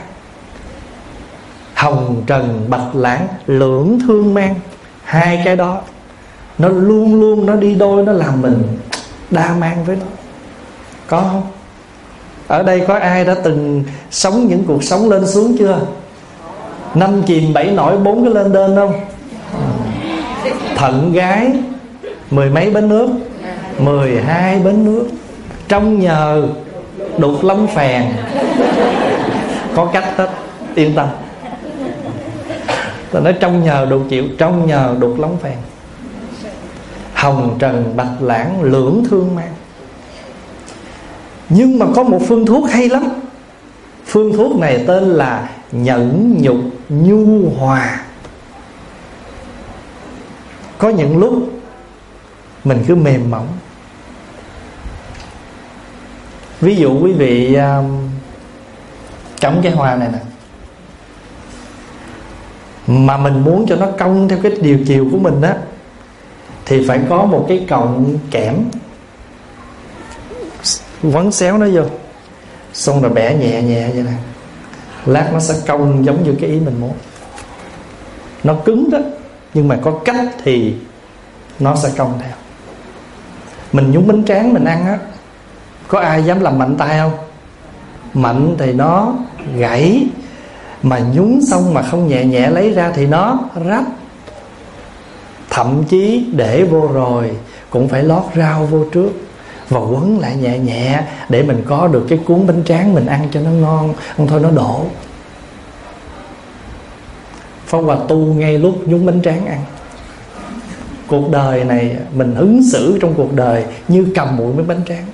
Hồng trần bạch lãng lưỡng thương mang, hai cái đó nó luôn luôn nó đi đôi, nó làm mình đa mang với nó. Có không? Ở đây có ai đã từng sống những cuộc sống lên xuống chưa? Năm chìm bảy nổi, bốn cái lên đên không? Thận gái mười mấy bến nước, mười hai bến nước, trong nhờ đục lông phèn. Có cách hết, yên tâm. Tôi nói trong nhờ đục chịu, trong nhờ đục lông phèn. Hồng trần bạch lãng lưỡng thương mang. Nhưng mà có một phương thuốc hay lắm. Phương thuốc này tên là nhẫn nhục nhu hòa. Có những lúc mình cứ mềm mỏng. Ví dụ quý vị cắm cái hoa này nè, mà mình muốn cho nó cong theo cái điều chiều của mình á, thì phải có một cái cọng kẽm quấn xéo nó vô, xong rồi bẻ nhẹ nhẹ vậy nè. Lát nó sẽ cong giống như cái ý mình muốn. Nó cứng đó, nhưng mà có cách thì nó sẽ cong theo. Mình nhúng bánh tráng mình ăn á, có ai dám làm mạnh tay không? Mạnh thì nó gãy, mà nhúng xong mà không nhẹ nhẹ lấy ra thì nó rách. Thậm chí để vô rồi cũng phải lót rau vô trước và quấn lại nhẹ nhẹ để mình có được cái cuốn bánh tráng mình ăn cho nó ngon. Không thôi nó đổ. Pháp Hòa tu ngay lúc nhúng bánh tráng ăn. Cuộc đời này mình ứng xử trong cuộc đời như cầm mũi mấy bánh tráng.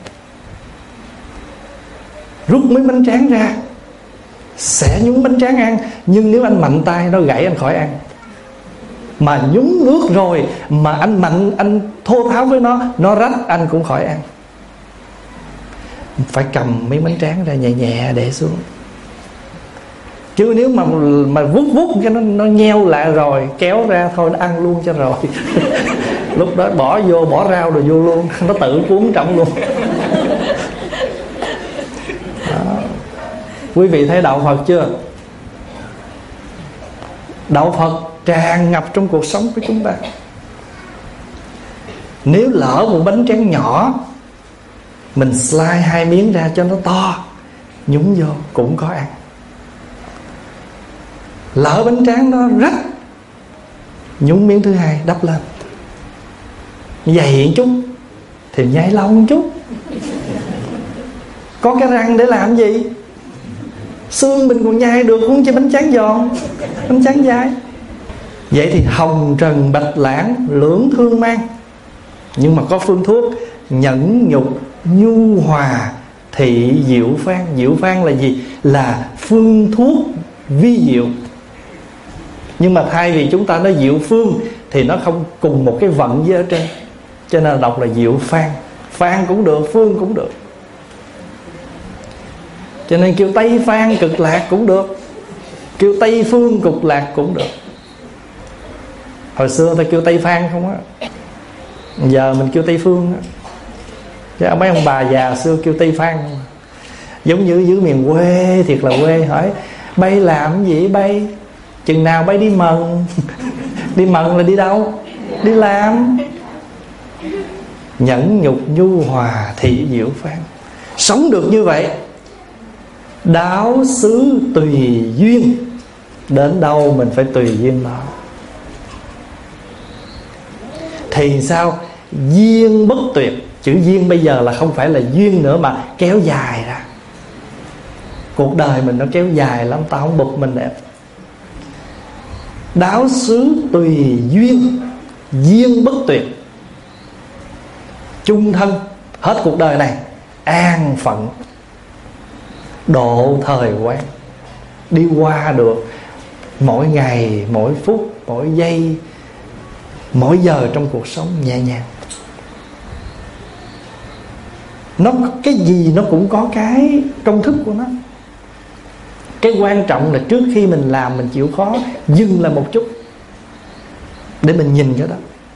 Rút mấy bánh tráng ra sẽ nhúng bánh tráng ăn, nhưng nếu anh mạnh tay nó gãy anh khỏi ăn. Mà nhúng nước rồi mà anh mạnh, anh thô tháo với nó, nó rách anh cũng khỏi ăn. Phải cầm mấy bánh tráng ra nhẹ nhẹ để xuống. Chứ nếu mà mà vút vút cái nó, nó nheo lại rồi kéo ra thôi nó ăn luôn cho rồi. Lúc đó bỏ vô, bỏ rau rồi vô luôn, nó tự cuốn trọng luôn. Đó. Quý vị thấy đạo Phật chưa? Đạo Phật tràn ngập trong cuộc sống của chúng ta. Nếu lỡ một bánh tráng nhỏ, mình slice hai miếng ra cho nó to, nhúng vô cũng có ăn. Lỡ bánh tráng nó rách, nhúng miếng thứ hai đắp lên, dày một chút thì nhai lâu một chút. Có cái răng để làm gì? Xương mình còn nhai được, không chỉ bánh tráng giòn, bánh tráng dai. Vậy thì hồng trần bạch lãng lưỡng thương mang. Nhưng mà có phương thuốc nhẫn nhục nhu hòa thị diệu phan. Diệu phan là gì? Là phương thuốc vi diệu. Nhưng mà thay vì chúng ta nói diệu phương thì nó không cùng một cái vận với ở trên, cho nên đọc là diệu phan. Phan cũng được, phương cũng được. Cho nên kêu Tây Phan cực lạc cũng được, kêu Tây Phương cực lạc cũng được. Hồi xưa ta kêu Tây Phan không á, giờ mình kêu Tây Phương á. Chứ mấy ông bà già xưa kêu Tây Phan không. Giống như dưới miền quê, thiệt là quê. Hỏi bay làm gì bay? Chừng nào bay đi mần? Đi mần là đi đâu? Đi làm. Nhẫn nhục nhu hòa thị diệu phan. Sống được như vậy, đáo xứ tùy duyên. Đến đâu mình phải tùy duyên đó. Thì sao? Duyên bất tuyệt. Chữ duyên bây giờ là không phải là duyên nữa, mà kéo dài ra. Cuộc đời mình nó kéo dài lắm, tao không bụp mình đẹp. Đáo xứ tùy duyên, duyên bất tuyệt. Chung thân, hết cuộc đời này an phận, độ thời quan. Đi qua được mỗi ngày, mỗi phút, mỗi giây, mỗi giờ trong cuộc sống nhẹ nhàng. Nó cái gì nó cũng có cái công thức của nó. Cái quan trọng là trước khi mình làm, mình chịu khó dừng lại một chút để mình nhìn cái đó.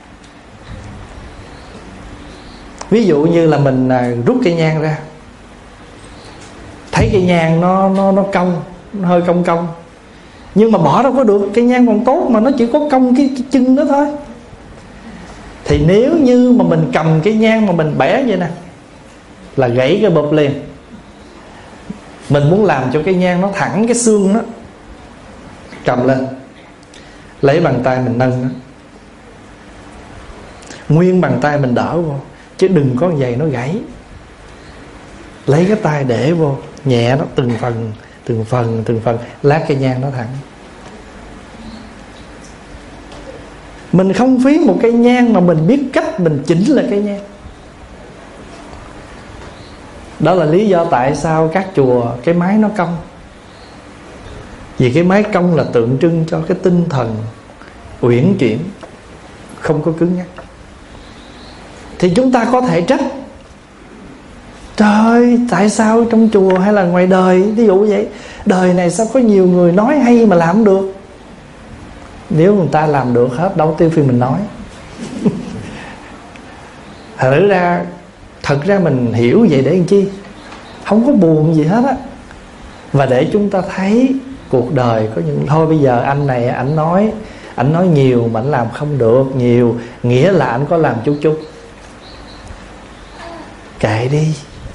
Ví dụ như là mình rút cây nhang ra, thấy cây nhang nó nó nó cong, nó hơi cong cong, nhưng mà bỏ đâu có được, cây nhang còn tốt mà, nó chỉ có cong cái, cái chân đó thôi. Thì nếu như mà mình cầm cái nhang mà mình bẻ vậy nè, là gãy cái bụp liền. Mình muốn làm cho cái nhang nó thẳng cái xương đó, cầm lên, lấy bàn tay mình nâng nó, nguyên bàn tay mình đỡ vô, chứ đừng có giày nó gãy. Lấy cái tay để vô, nhẹ nó từng phần, từng phần, từng phần, lát cái nhang nó thẳng. Mình không phí một cây nhang mà mình biết cách mình chỉnh lại cây nhang. Đó là lý do tại sao các chùa cái mái nó cong. Vì cái mái cong là tượng trưng cho cái tinh thần uyển chuyển, không có cứng nhắc. Thì chúng ta có thể trách: trời ơi, tại sao trong chùa hay là ngoài đời, ví dụ vậy, đời này sao có nhiều người nói hay mà làm được? Nếu người ta làm được hết, đâu tiêu phiên mình nói. Thật ra Thật ra mình hiểu vậy để làm chi? Không có buồn gì hết á. Và để chúng ta thấy cuộc đời có những... Thôi bây giờ anh này ảnh nói, ảnh nói nhiều mà ảnh làm không được nhiều, nghĩa là ảnh có làm chút chút. Kệ đi.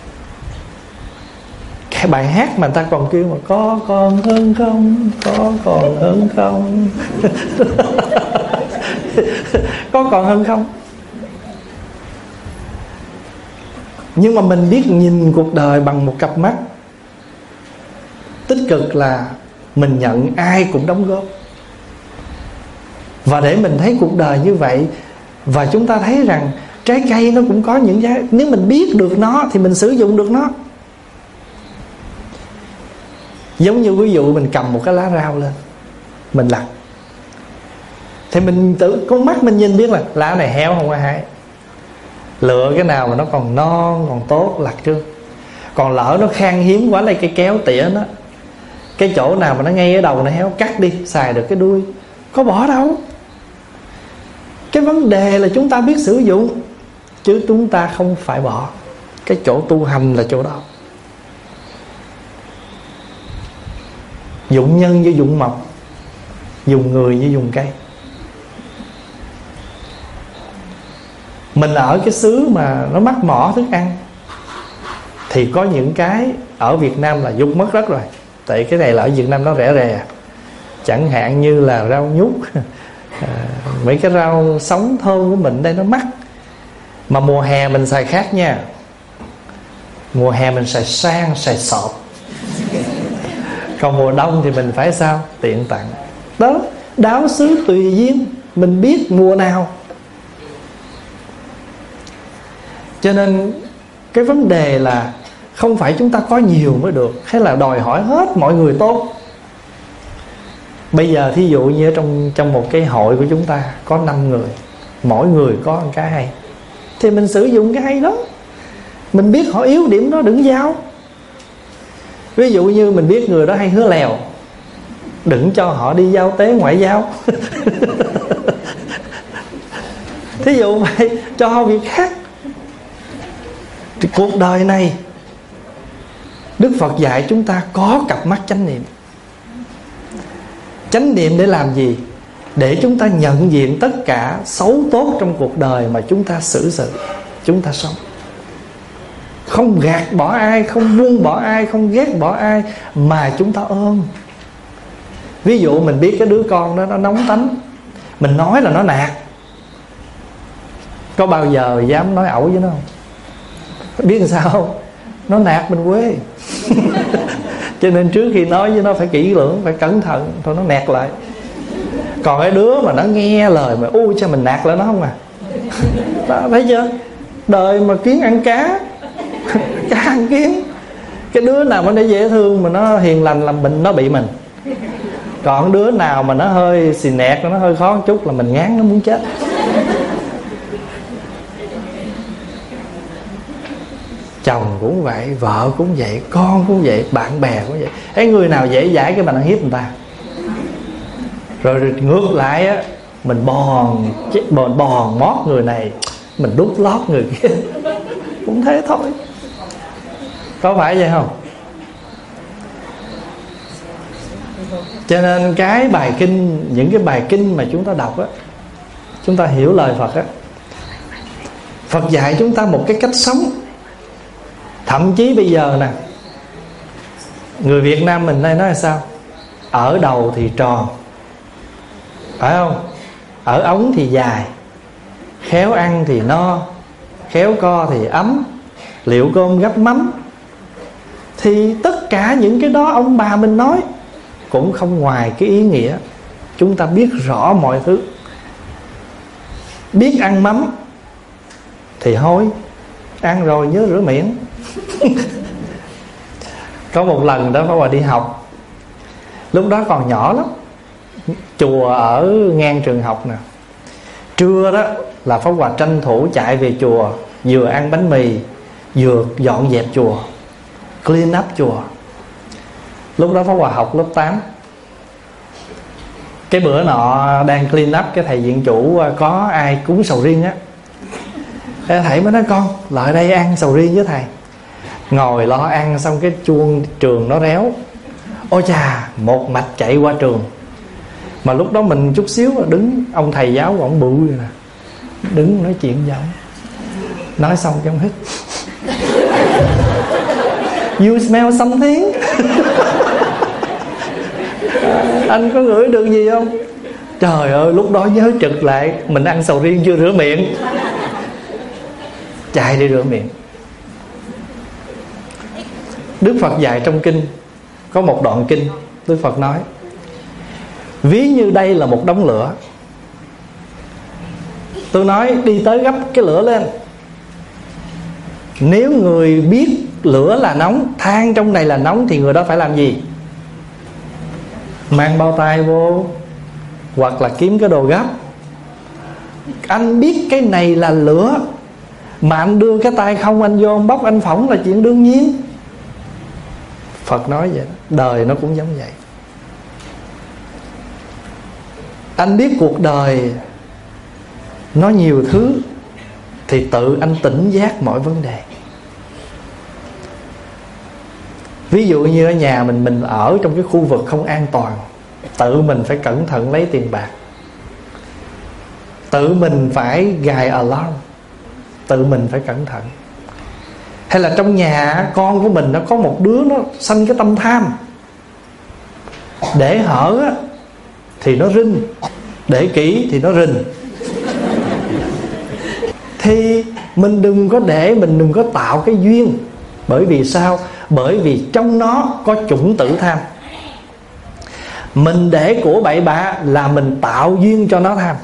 Cái bài hát mà người ta còn kêu mà có còn hơn không, có còn hơn không. Có còn hơn không. Nhưng mà mình biết nhìn cuộc đời bằng một cặp mắt tích cực, là mình nhận ai cũng đóng góp. Và để mình thấy cuộc đời như vậy, và chúng ta thấy rằng trái cây nó cũng có những giá. Nếu mình biết được nó thì mình sử dụng được nó. Giống như ví dụ mình cầm một cái lá rau lên, mình lặt, thì mình tự con mắt mình nhìn biết là lá này héo không ai hái. Lựa cái nào mà nó còn non, còn tốt lặt trước. Còn lỡ nó khan hiếm quá, lấy cái kéo tỉa nó, cái chỗ nào mà nó ngay ở đầu nó héo, cắt đi, xài được cái đuôi, có bỏ đâu. Cái vấn đề là chúng ta biết sử dụng, chứ chúng ta không phải bỏ. Cái chỗ tu hành là chỗ đó. Dụng nhân như dụng mộc, dùng người như dùng cây. Mình ở cái xứ mà nó mắc mỏ thức ăn, thì có những cái ở Việt Nam là dùng mất rất rồi. Tại cái này là ở Việt Nam nó rẻ rè. Chẳng hạn như là rau nhút, à, mấy cái rau sống thơm của mình đây nó mắc. Mà mùa hè mình xài khác nha. Mùa hè mình xài sang, xài sọp. Còn mùa đông thì mình phải sao? Tiện tặng. Đó, đáo xứ tùy duyên. Mình biết mùa nào. Cho nên cái vấn đề là không phải chúng ta có nhiều mới được, hay là đòi hỏi hết mọi người tốt. Bây giờ thí dụ như trong, trong một cái hội của chúng ta có năm người, mỗi người có một cái hay, thì mình sử dụng cái hay đó. Mình biết họ yếu điểm đó đừng giao. Ví dụ như mình biết người đó hay hứa lèo, đừng cho họ đi giao tế ngoại giao. Thí dụ vậy, cho việc khác. Thì cuộc đời này Đức Phật dạy chúng ta có cặp mắt chánh niệm. Chánh niệm để làm gì? Để chúng ta nhận diện tất cả xấu tốt trong cuộc đời mà chúng ta xử sự, chúng ta sống. Không gạt bỏ ai, không buông bỏ ai, không ghét bỏ ai, mà chúng ta ôm. Ví dụ mình biết cái đứa con đó nó nóng tánh, mình nói là nó nạt, có bao giờ dám nói ẩu với nó không? Biết làm sao không? Nó nạt mình quê. Cho nên trước khi nói với nó phải kỹ lưỡng, phải cẩn thận, thôi nó nạt lại. Còn cái đứa mà nó nghe lời mà ui cho mình nạt lại nó không à. Đó, thấy chưa? Đời mà kiến ăn cá, cá ăn kiến. Cái đứa nào mà nó dễ thương mà nó hiền lành là mình, nó bị mình. Còn đứa nào mà nó hơi xì nẹt, nó hơi khó một chút là mình ngán nó muốn chết. Chồng cũng vậy, vợ cũng vậy, con cũng vậy, bạn bè cũng vậy. Thấy người nào dễ dãi cái mình ăn hiếp người ta. Rồi, rồi ngược lại á, mình bòn bòn bòn mót người này, mình đút lót người kia. Cũng thế thôi. Có phải vậy không? Cho nên cái bài kinh, những cái bài kinh mà chúng ta đọc á, chúng ta hiểu lời Phật á, Phật dạy chúng ta một cái cách sống. Thậm chí bây giờ nè, người Việt Nam mình đây nói là sao? Ở đầu thì tròn, phải không? Ở ống thì dài, khéo ăn thì no, khéo co thì ấm, liệu cơm gắp mắm. Thì tất cả những cái đó ông bà mình nói cũng không ngoài cái ý nghĩa chúng ta biết rõ mọi thứ. Biết ăn mắm thì hôi, ăn rồi nhớ rửa miệng. Có một lần đó Pháp Hòa đi học, lúc đó còn nhỏ lắm, chùa ở ngang trường học nè. Trưa đó là Pháp Hòa tranh thủ chạy về chùa, vừa ăn bánh mì vừa dọn dẹp chùa, clean up chùa. Lúc đó Pháp Hòa học lớp tám. Cái bữa nọ đang clean up, cái thầy viện chủ có ai cúng sầu riêng á, thầy mới nói con lại đây ăn sầu riêng với thầy. Ngồi lo ăn xong cái chuông trường nó réo, ôi chà, một mạch chạy qua trường. Mà lúc đó mình chút xíu là đứng, ông thầy giáo của ông bự rồi nè, đứng nói chuyện với ông. Nói xong cái ông hít. You smell something. Anh có ngửi được gì không? Trời ơi, lúc đó nhớ trực lại, mình ăn sầu riêng chưa rửa miệng, chạy đi rửa miệng. Đức Phật dạy trong kinh, có một đoạn kinh Đức Phật nói, ví như đây là một đống lửa. Tôi nói đi tới gấp cái lửa lên. Nếu người biết lửa là nóng, than trong này là nóng, thì người đó phải làm gì? Mang bao tay vô, hoặc là kiếm cái đồ gấp. Anh biết cái này là lửa, mà anh đưa cái tay không, anh vô anh bóc anh phỏng là chuyện đương nhiên. Phật nói vậy, đời nó cũng giống vậy. Anh biết cuộc đời nó nhiều thứ, thì tự anh tỉnh giác mọi vấn đề. Ví dụ như ở nhà mình, mình ở trong cái khu vực không an toàn, tự mình phải cẩn thận lấy tiền bạc, tự mình phải gài alarm, tự mình phải cẩn thận. Hay là trong nhà con của mình nó có một đứa nó sanh cái tâm tham, để hở á, thì nó rinh, để kỹ thì nó rình. Thì mình đừng có để, mình đừng có tạo cái duyên. Bởi vì sao? Bởi vì trong nó có chủng tử tham. Mình để của bậy bạ là mình tạo duyên cho nó tham.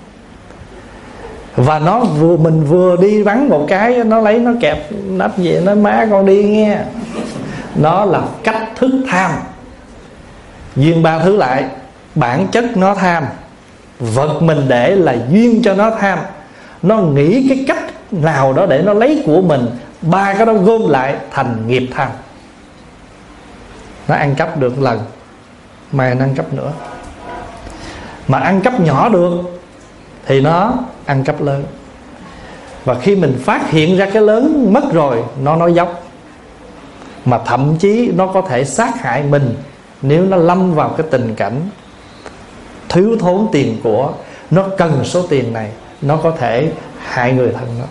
Và nó vừa, mình vừa đi bắn một cái, nó lấy nó kẹp nắp về, nó má con đi nghe. Nó là cách thức tham. Duyên ba thứ lại, bản chất nó tham, vật mình để là duyên cho nó tham. Nó nghĩ cái cách nào đó để nó lấy của mình, ba cái đó gom lại thành nghiệp tham. nó ăn cắp được lần, mai nó ăn cắp nữa. Mà ăn cắp nhỏ được thì nó ăn cắp lớn. Và khi mình phát hiện ra cái lớn mất rồi, nó nói dốc. Mà thậm chí nó có thể sát hại mình nếu nó lâm vào cái tình cảnh thiếu thốn tiền của, nó cần số tiền này, nó có thể hại người thân nó.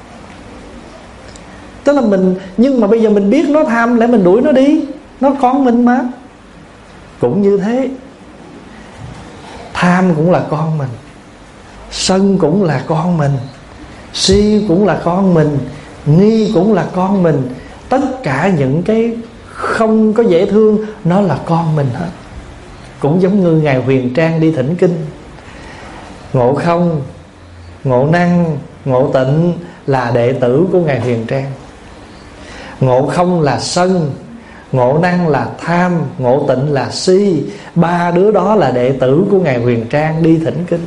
Tức là mình, nhưng mà bây giờ mình biết nó tham, lẽ mình đuổi nó đi, nó con mình mà. Cũng như thế, tham cũng là con mình, sân cũng là con mình, si cũng là con mình, nghi cũng là con mình. Tất cả những cái không có dễ thương nó là con mình hết. Cũng giống như Ngài Huyền Trang đi thỉnh kinh, Ngộ Không, Ngộ Năng, Ngộ Tịnh là đệ tử của Ngài Huyền Trang. Ngộ Không là sân, Ngộ Năng là tham, Ngộ Tịnh là si. Ba đứa đó là đệ tử của Ngài Huyền Trang đi thỉnh kinh.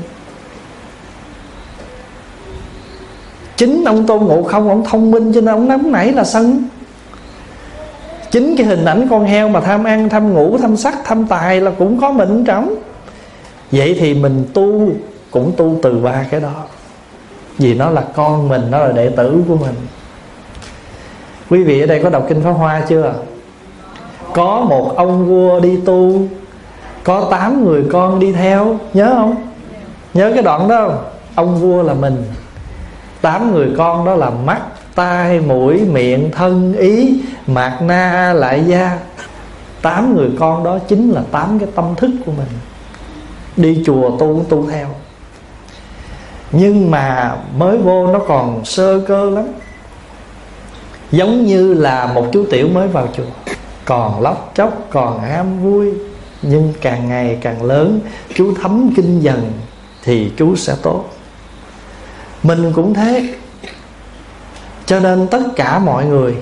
Chính ông Tôn Ngộ Không, ông thông minh cho nên ông nóng nảy là sân. Chính cái hình ảnh con heo mà tham ăn, tham ngủ, tham sắc, tham tài là cũng có mình trong. Vậy thì mình tu cũng tu từ ba cái đó, vì nó là con mình, nó là đệ tử của mình. Quý vị ở đây có đọc Kinh Pháp Hoa chưa? Có một ông vua đi tu, có tám người con đi theo, nhớ không? Nhớ cái đoạn đó không? Ông vua là mình, tám người con đó là mắt, tai, mũi, miệng, thân, ý, mạt na, lại gia. Tám người con đó chính là tám cái tâm thức của mình. Đi chùa tu, tu theo. Nhưng mà mới vô nó còn sơ cơ lắm. Giống như là một chú tiểu mới vào chùa, còn lóc chóc, còn ham vui. Nhưng càng ngày càng lớn, chú thấm kinh dần thì chú sẽ tốt. Mình cũng thế. Cho nên tất cả mọi người,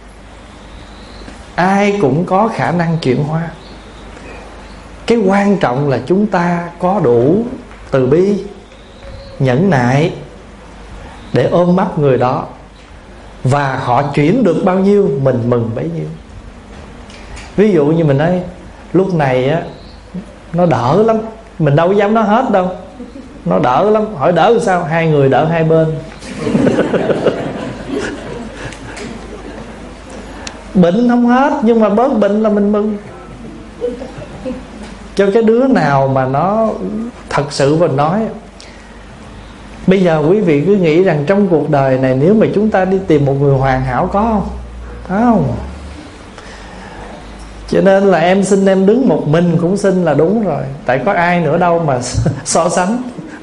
ai cũng có khả năng chuyển hóa. Cái quan trọng là chúng ta có đủ từ bi, nhẫn nại để ôm ấp người đó. Và họ chuyển được bao nhiêu, mình mừng bấy nhiêu. Ví dụ như mình nói lúc này á, nó đỡ lắm, mình đâu có dám nói hết đâu. Nó đỡ lắm, hỏi đỡ làm sao? Hai người đỡ hai bên. Bệnh không hết, nhưng mà bớt bệnh là mình mừng. Cho cái đứa nào mà nó thật sự mà nói. Bây giờ quý vị cứ nghĩ rằng trong cuộc đời này, nếu mà chúng ta đi tìm một người hoàn hảo có không? Có không? Cho nên là em xin em đứng một mình cũng xin là đúng rồi. Tại có ai nữa đâu mà so sánh.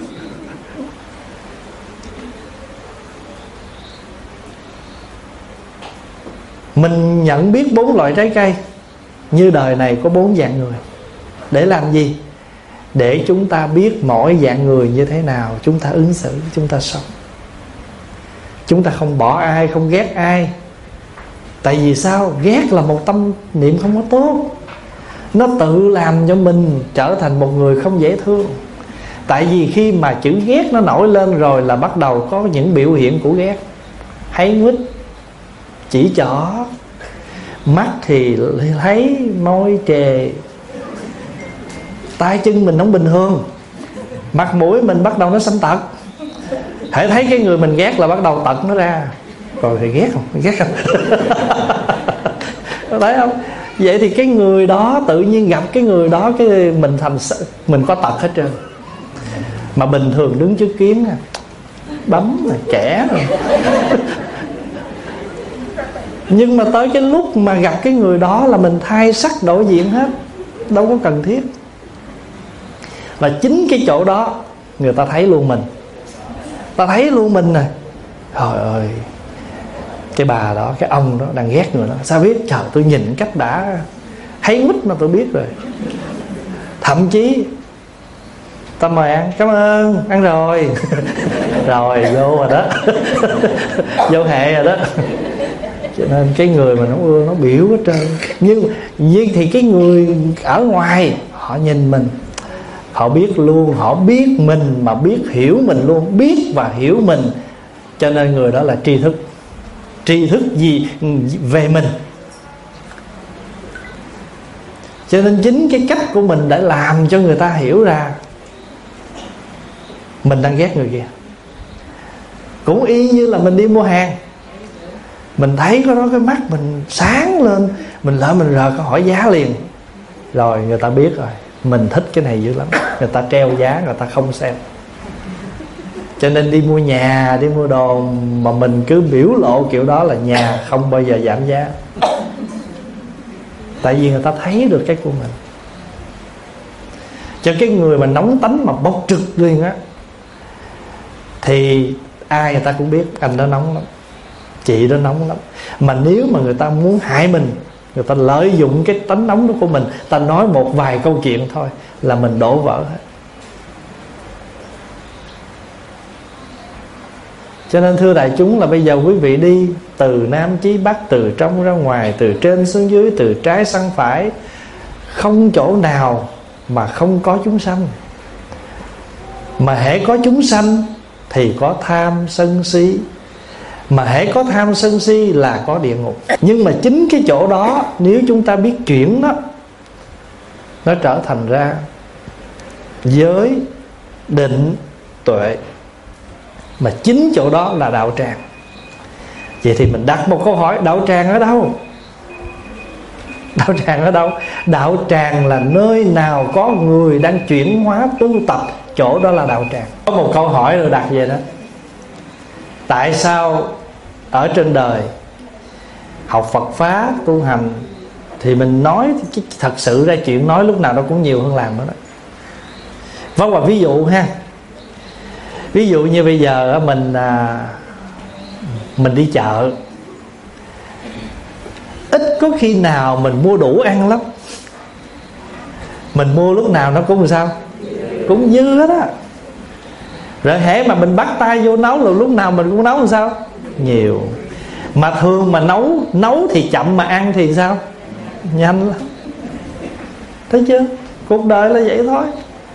Mình nhận biết bốn loại trái cây. Như đời này có bốn dạng người. Để làm gì? Để chúng ta biết mỗi dạng người như thế nào, chúng ta ứng xử, chúng ta sống. Chúng ta không bỏ ai, không ghét ai. Tại vì sao? Ghét là một tâm niệm không có tốt. Nó tự làm cho mình trở thành một người không dễ thương. Tại vì khi mà chữ ghét nó nổi lên rồi là bắt đầu có những biểu hiện của ghét. Hay nguyết, chỉ trỏ, mắt thì thấy, môi trề, tay chân mình không bình thường, mặt mũi mình bắt đầu nó xâm tật. Hãy thấy cái người mình ghét là bắt đầu tật nó ra. Rồi thì ghét không? Ghét không? Thấy không? Vậy thì cái người đó tự nhiên gặp cái người đó, cái mình thành mình có tật hết trơn. Mà bình thường đứng trước kiếm bấm là trẻ rồi. Nhưng mà tới cái lúc mà gặp cái người đó là mình thay sắc đổi diện hết. Đâu có cần thiết. Và chính cái chỗ đó người ta thấy luôn mình. Ta thấy luôn mình nè. Trời ơi, cái bà đó, cái ông đó đang ghét người đó. Sao biết? Trời, tôi nhìn cách đã hay quýt mà tôi biết rồi. Thậm chí ta mời ăn, cảm ơn, ăn rồi. Rồi, vô rồi đó. Vô hệ rồi đó. Cho nên cái người mà nó ưa nó biểu hết trơn. Nhưng, nhưng thì cái người ở ngoài họ nhìn mình, họ biết luôn, họ biết mình mà biết hiểu mình luôn. Biết và hiểu mình. Cho nên người đó là tri thức. Tri thức gì về mình. Cho nên chính cái cách của mình đã làm cho người ta hiểu ra mình đang ghét người kia. Cũng y như là mình đi mua hàng, mình thấy có đó cái mắt mình sáng lên, mình lại mình rờ có hỏi giá liền. Rồi người ta biết rồi, mình thích cái này dữ lắm, người ta treo giá, người ta không xem. Cho nên đi mua nhà, đi mua đồ mà mình cứ biểu lộ kiểu đó là nhà không bao giờ giảm giá. Tại vì người ta thấy được cái của mình. Cho cái người mà nóng tánh mà bốc trực liền á, thì ai người ta cũng biết anh đó nóng lắm, chị đó nóng lắm. Mà nếu mà người ta muốn hại mình, người ta lợi dụng cái tánh nóng đó của mình, ta nói một vài câu chuyện thôi là mình đổ vỡ hết. Cho nên thưa đại chúng là bây giờ quý vị đi từ Nam chí Bắc, từ trong ra ngoài, từ trên xuống dưới, từ trái sang phải, không chỗ nào mà không có chúng sanh. Mà hễ có chúng sanh thì có tham sân si, mà hễ có tham sân si là có địa ngục. Nhưng mà chính cái chỗ đó, nếu chúng ta biết chuyển đó, nó trở thành ra giới, định, tuệ. Mà chính chỗ đó là đạo tràng. Vậy thì mình đặt một câu hỏi, đạo tràng ở đâu? Đạo tràng ở đâu? Đạo tràng là nơi nào có người đang chuyển hóa tu tập, chỗ đó là đạo tràng. Có một câu hỏi rồi đặt về đó: tại sao ở trên đời học Phật Pháp, tu hành, thì mình nói thật sự ra chuyện nói lúc nào nó cũng nhiều hơn làm đó. Vâng, và ví dụ ha, ví dụ như bây giờ mình mình đi chợ, ít có khi nào mình mua đủ ăn lắm. Mình mua lúc nào nó cũng làm sao, cũng dư hết á. Rồi hễ mà mình bắt tay vô nấu là lúc nào mình cũng nấu làm sao, nhiều. Mà thường mà nấu nấu thì chậm, mà ăn thì sao, nhanh lắm. Thấy chưa? Cuộc đời là vậy thôi.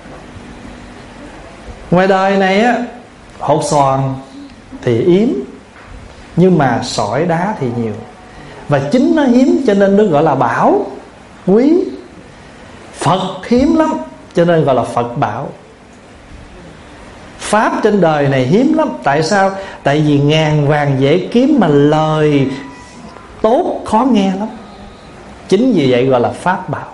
Ngoài đời này á, hột xoàn thì yếm, nhưng mà sỏi đá thì nhiều. Và chính nó hiếm cho nên nó gọi là bảo, quý. Phật hiếm lắm cho nên gọi là Phật bảo. Pháp trên đời này hiếm lắm. Tại sao? Tại vì ngàn vàng dễ kiếm, mà lời tốt khó nghe lắm. Chính vì vậy gọi là Pháp bảo.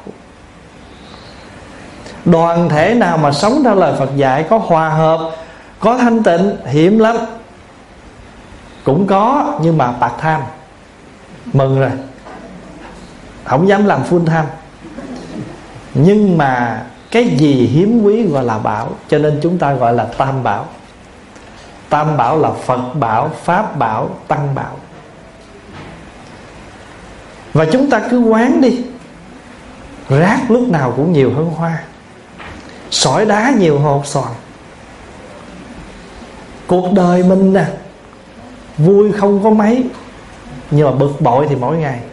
Đoàn thể nào mà sống theo lời Phật dạy, có hòa hợp, có thanh tịnh, hiếm lắm. Cũng có, nhưng mà bạc tham. Mừng rồi, không dám làm full tham. Nhưng mà cái gì hiếm quý gọi là bảo. Cho nên chúng ta gọi là tam bảo. Tam bảo là Phật bảo, Pháp bảo, Tăng bảo. Và chúng ta cứ quán đi, rác lúc nào cũng nhiều hơn hoa, sỏi đá nhiều hơn hột xoàn. Cuộc đời mình nè, vui không có mấy, nhưng mà bực bội thì mỗi ngày.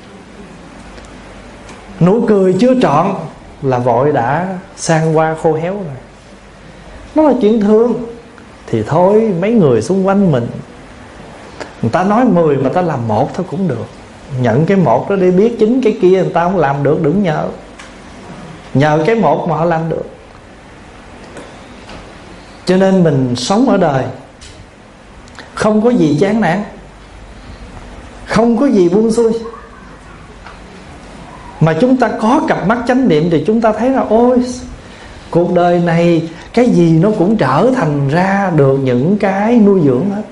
Nụ cười chưa trọn là vội đã sang qua khô héo rồi. Nó là chuyện thương. Thì thôi, mấy người xung quanh mình, người ta nói mười mà ta làm một thôi cũng được. Nhận cái một đó để biết chính cái kia người ta không làm được, đừng nhờ. Nhờ cái một mà họ làm được. Cho nên mình sống ở đời không có gì chán nản, không có gì buông xuôi. Mà chúng ta có cặp mắt chánh niệm thì chúng ta thấy là ôi, cuộc đời này cái gì nó cũng trở thành ra được những cái nuôi dưỡng hết.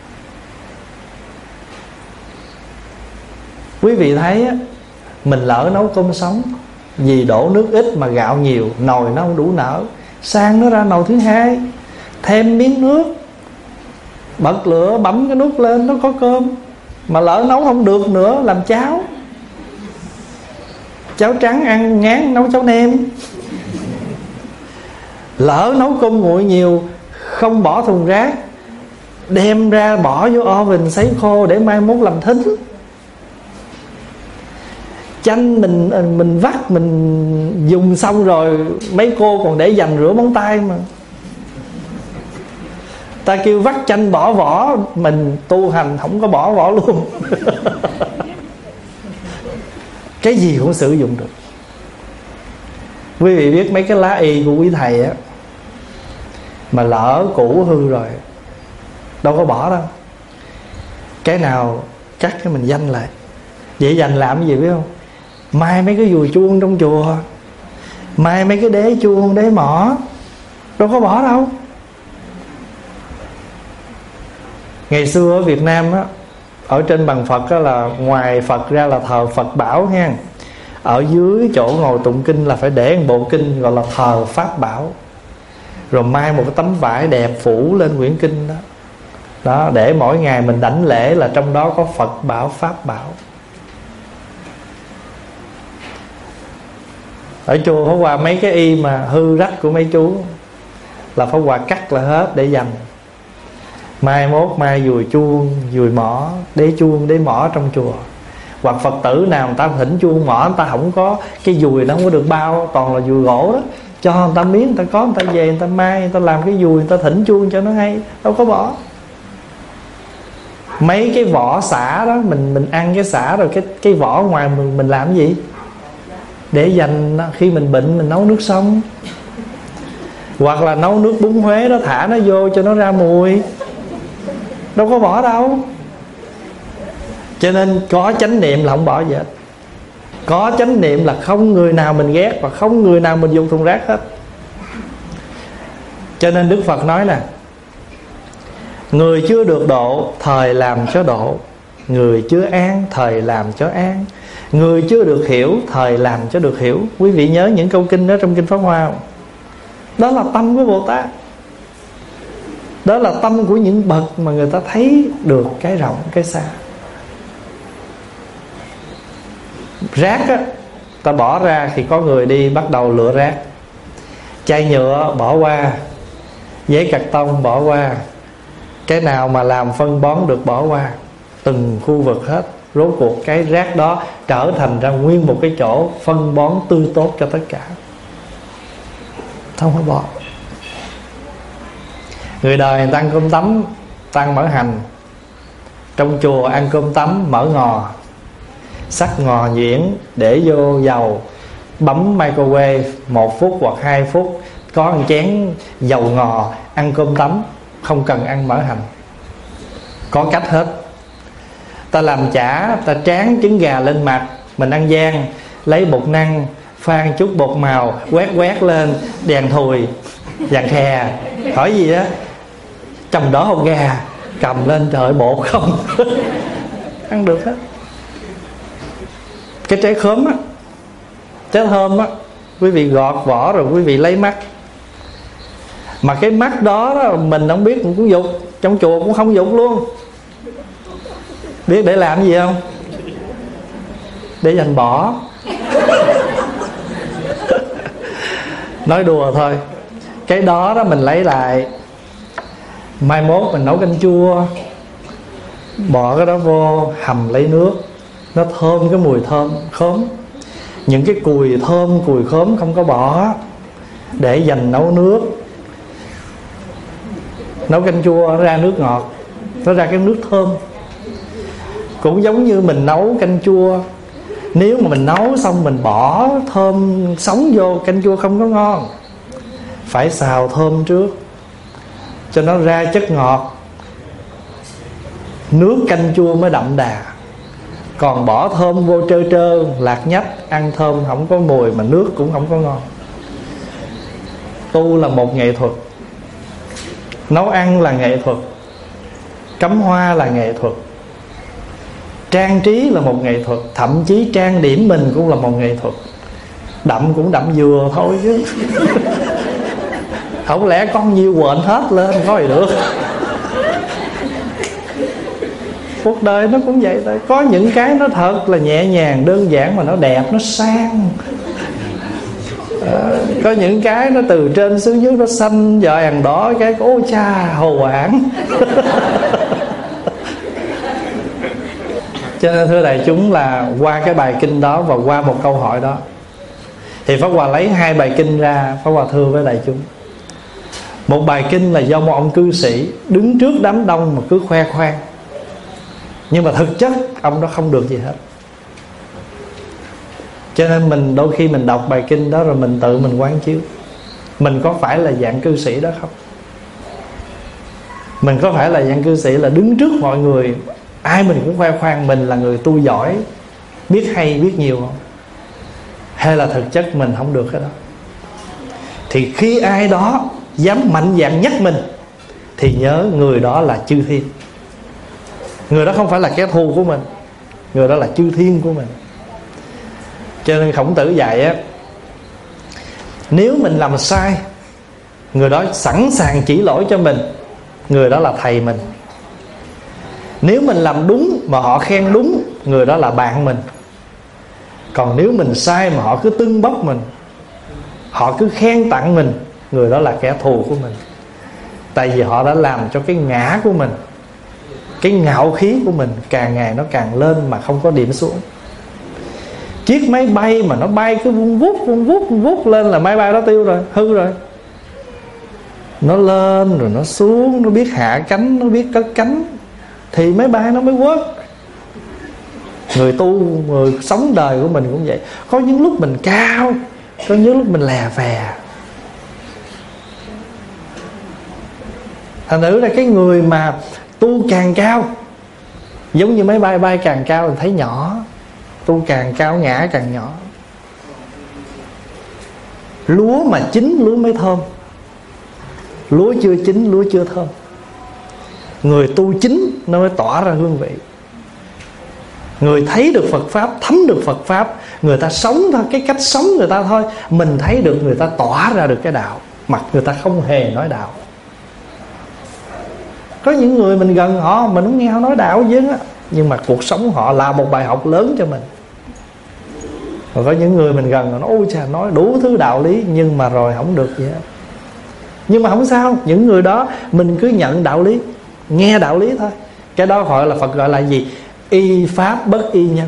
Quý vị thấy á, mình lỡ nấu cơm sống, vì đổ nước ít mà gạo nhiều, nồi nó không đủ nở, sang nó ra nồi thứ hai, thêm miếng nước, bật lửa bấm cái nút lên, nó có cơm. Mà lỡ nấu không được nữa, làm cháo, cháo trắng ăn ngán, nấu cháo nem. Lỡ nấu cơm nguội nhiều, không bỏ thùng rác, đem ra bỏ vô oven sấy khô để mai mốt làm thính. Chanh mình mình vắt, mình dùng xong rồi mấy cô còn để dành rửa móng tay mà. Ta kêu vắt chanh bỏ vỏ, mình tu hành không có bỏ vỏ luôn. Cái gì cũng sử dụng được. Quý vị biết mấy cái lá y của quý thầy á, mà lỡ cũ hư rồi đâu có bỏ đâu. Cái nào cắt cái mình danh lại. Vậy dành làm cái gì biết không? Mai mấy cái dùi chuông trong chùa, mai mấy cái đế chuông, đế mỏ, đâu có bỏ đâu. Ngày xưa ở Việt Nam á, ở trên bằng Phật á, là ngoài Phật ra là thờ Phật Bảo nha. Ở dưới chỗ ngồi tụng kinh là phải để một bộ kinh gọi là thờ Pháp Bảo, rồi mai một cái tấm vải đẹp phủ lên quyển kinh đó. Đó, để mỗi ngày mình đảnh lễ là trong đó có Phật Bảo, Pháp Bảo. Ở chùa Pháp Hòa mấy cái y mà hư rách của mấy chú là Pháp Hòa cắt lại hết để dành. Mai mốt mai dùi chuông, dùi mỏ, đế chuông, đế mỏ trong chùa. Hoặc Phật tử nào người ta thỉnh chuông mỏ, người ta không có cái dùi, nó không có được bao, toàn là dùi gỗ đó, cho người ta miếng, người ta có, người ta về, người ta mai, người ta làm cái dùi, người ta thỉnh chuông cho nó hay, đâu có bỏ. Mấy cái vỏ xả đó, mình mình ăn cái xả rồi cái cái vỏ ngoài mình, mình làm cái gì? Để dành khi mình bệnh mình nấu nước xong. Hoặc là nấu nước bún Huế đó, thả nó vô cho nó ra mùi, đâu có bỏ đâu. Cho nên có chánh niệm là không bỏ gì hết. Có chánh niệm là không người nào mình ghét, và không người nào mình dùng thùng rác hết. Cho nên Đức Phật nói nè, người chưa được độ, thời làm cho độ. Người chưa an, thời làm cho an. Người chưa được hiểu, thời làm cho được hiểu. Quý vị nhớ những câu kinh đó trong Kinh Pháp Hoa không? Đó là tâm của Bồ Tát. Đó là tâm của những bậc mà người ta thấy được cái rộng, cái xa. Rác á, ta bỏ ra thì có người đi bắt đầu lựa rác. Chai nhựa bỏ qua, giấy cạc tông bỏ qua, cái nào mà làm phân bón được bỏ qua. Từng khu vực hết. Rốt cuộc cái rác đó trở thành ra nguyên một cái chỗ phân bón tươi tốt cho tất cả. Không có bỏ. Người đời người ta ăn cơm tấm, ta ăn mỡ hành. Trong chùa ăn cơm tấm mỡ ngò, sắc ngò nhuyễn, để vô dầu, bấm microwave một phút hoặc hai phút, có một chén dầu ngò, ăn cơm tấm, không cần ăn mỡ hành. Có cách hết. Ta làm chả, ta tráng trứng gà lên mặt, mình ăn gian, lấy bột năng, phan chút bột màu, quét quét lên, đèn thùi, vàng khè, hỏi gì đó, trong đó hột gà, cầm lên trời bột không. Ăn được hết. Cái trái khóm á, trái thơm á, quý vị gọt vỏ rồi quý vị lấy mắt. Mà cái mắt đó, đó mình không biết mình cũng dục, trong chùa cũng không dục luôn. Biết để làm gì không? Để dành bỏ. Nói đùa thôi. Cái đó đó mình lấy lại, mai mốt mình nấu canh chua, bỏ cái đó vô, hầm lấy nước, nó thơm cái mùi thơm khóm. Những cái cùi thơm, cùi khóm không có bỏ, để dành nấu nước. Nấu canh chua nó ra nước ngọt, nó ra cái nước thơm. Cũng giống như mình nấu canh chua, nếu mà mình nấu xong mình bỏ thơm sống vô, canh chua không có ngon. Phải xào thơm trước cho nó ra chất ngọt, nước canh chua mới đậm đà. Còn bỏ thơm vô trơ trơ, lạc nhách, ăn thơm không có mùi mà nước cũng không có ngon. Tu là một nghệ thuật. Nấu ăn là nghệ thuật, cắm hoa là nghệ thuật, trang trí là một nghệ thuật, thậm chí trang điểm mình cũng là một nghệ thuật. Đậm cũng đậm vừa thôi chứ. Không lẽ con nhiêu quện hết lên có gì được. Cuộc đời nó cũng vậy thôi. Có những cái nó thật là nhẹ nhàng, đơn giản mà nó đẹp, nó sang. à, Có những cái nó từ trên xuống dưới, nó xanh vợ hàng đỏ, cái ôi cha hồ quảng. Cho nên thưa đại chúng là qua cái bài kinh đó và qua một câu hỏi đó, thì Pháp Hòa lấy hai bài kinh ra, Pháp Hòa thưa với đại chúng. Một bài kinh là do một ông cư sĩ đứng trước đám đông mà cứ khoe khoang, nhưng mà thực chất ông đó không được gì hết. Cho nên mình đôi khi mình đọc bài kinh đó rồi mình tự mình quán chiếu, mình có phải là dạng cư sĩ đó không? Mình có phải là dạng cư sĩ là đứng trước mọi người, ai mình cũng khoe khoang mình là người tu giỏi, biết hay biết nhiều không? Hay là thực chất mình không được cái đó? Thì khi ai đó dám mạnh dạn nhắc mình thì nhớ người đó là chư thiên. Người đó không phải là kẻ thù của mình, người đó là chư thiên của mình. Cho nên Khổng Tử dạy á, nếu mình làm sai, người đó sẵn sàng chỉ lỗi cho mình, người đó là thầy mình. Nếu mình làm đúng mà họ khen đúng, người đó là bạn mình. Còn nếu mình sai mà họ cứ tưng bốc mình, họ cứ khen tặng mình, người đó là kẻ thù của mình. Tại vì họ đã làm cho cái ngã của mình, cái ngạo khí của mình càng ngày nó càng lên mà không có điểm xuống. Chiếc máy bay mà nó bay cứ vung vút vung vút vung vút lên là máy bay đó tiêu rồi, hư rồi. Nó lên rồi nó xuống, nó biết hạ cánh, nó biết cất cánh thì máy bay nó mới work. Người tu, người sống đời của mình cũng vậy. Có những lúc mình cao, có những lúc mình lè phè. Thành thử là cái người mà tu càng cao, giống như máy bay bay càng cao thì thấy nhỏ, tu càng cao ngã càng nhỏ. Lúa mà chín lúa mới thơm, lúa chưa chín lúa chưa thơm. Người tu chín nó mới tỏa ra hương vị. Người thấy được Phật Pháp, thấm được Phật Pháp, người ta sống thôi, cái cách sống người ta thôi, mình thấy được người ta tỏa ra được cái đạo, mặc người ta không hề nói đạo. Có những người mình gần họ, mình không nghe họ nói đạo chứ á, nhưng mà cuộc sống họ là một bài học lớn cho mình. Rồi có những người mình gần, nó ôi chà, nói đủ thứ đạo lý, nhưng mà rồi không được gì hết. Nhưng mà không sao, những người đó mình cứ nhận đạo lý, nghe đạo lý thôi. Cái đó gọi là Phật gọi là gì? Y pháp bất y nhân.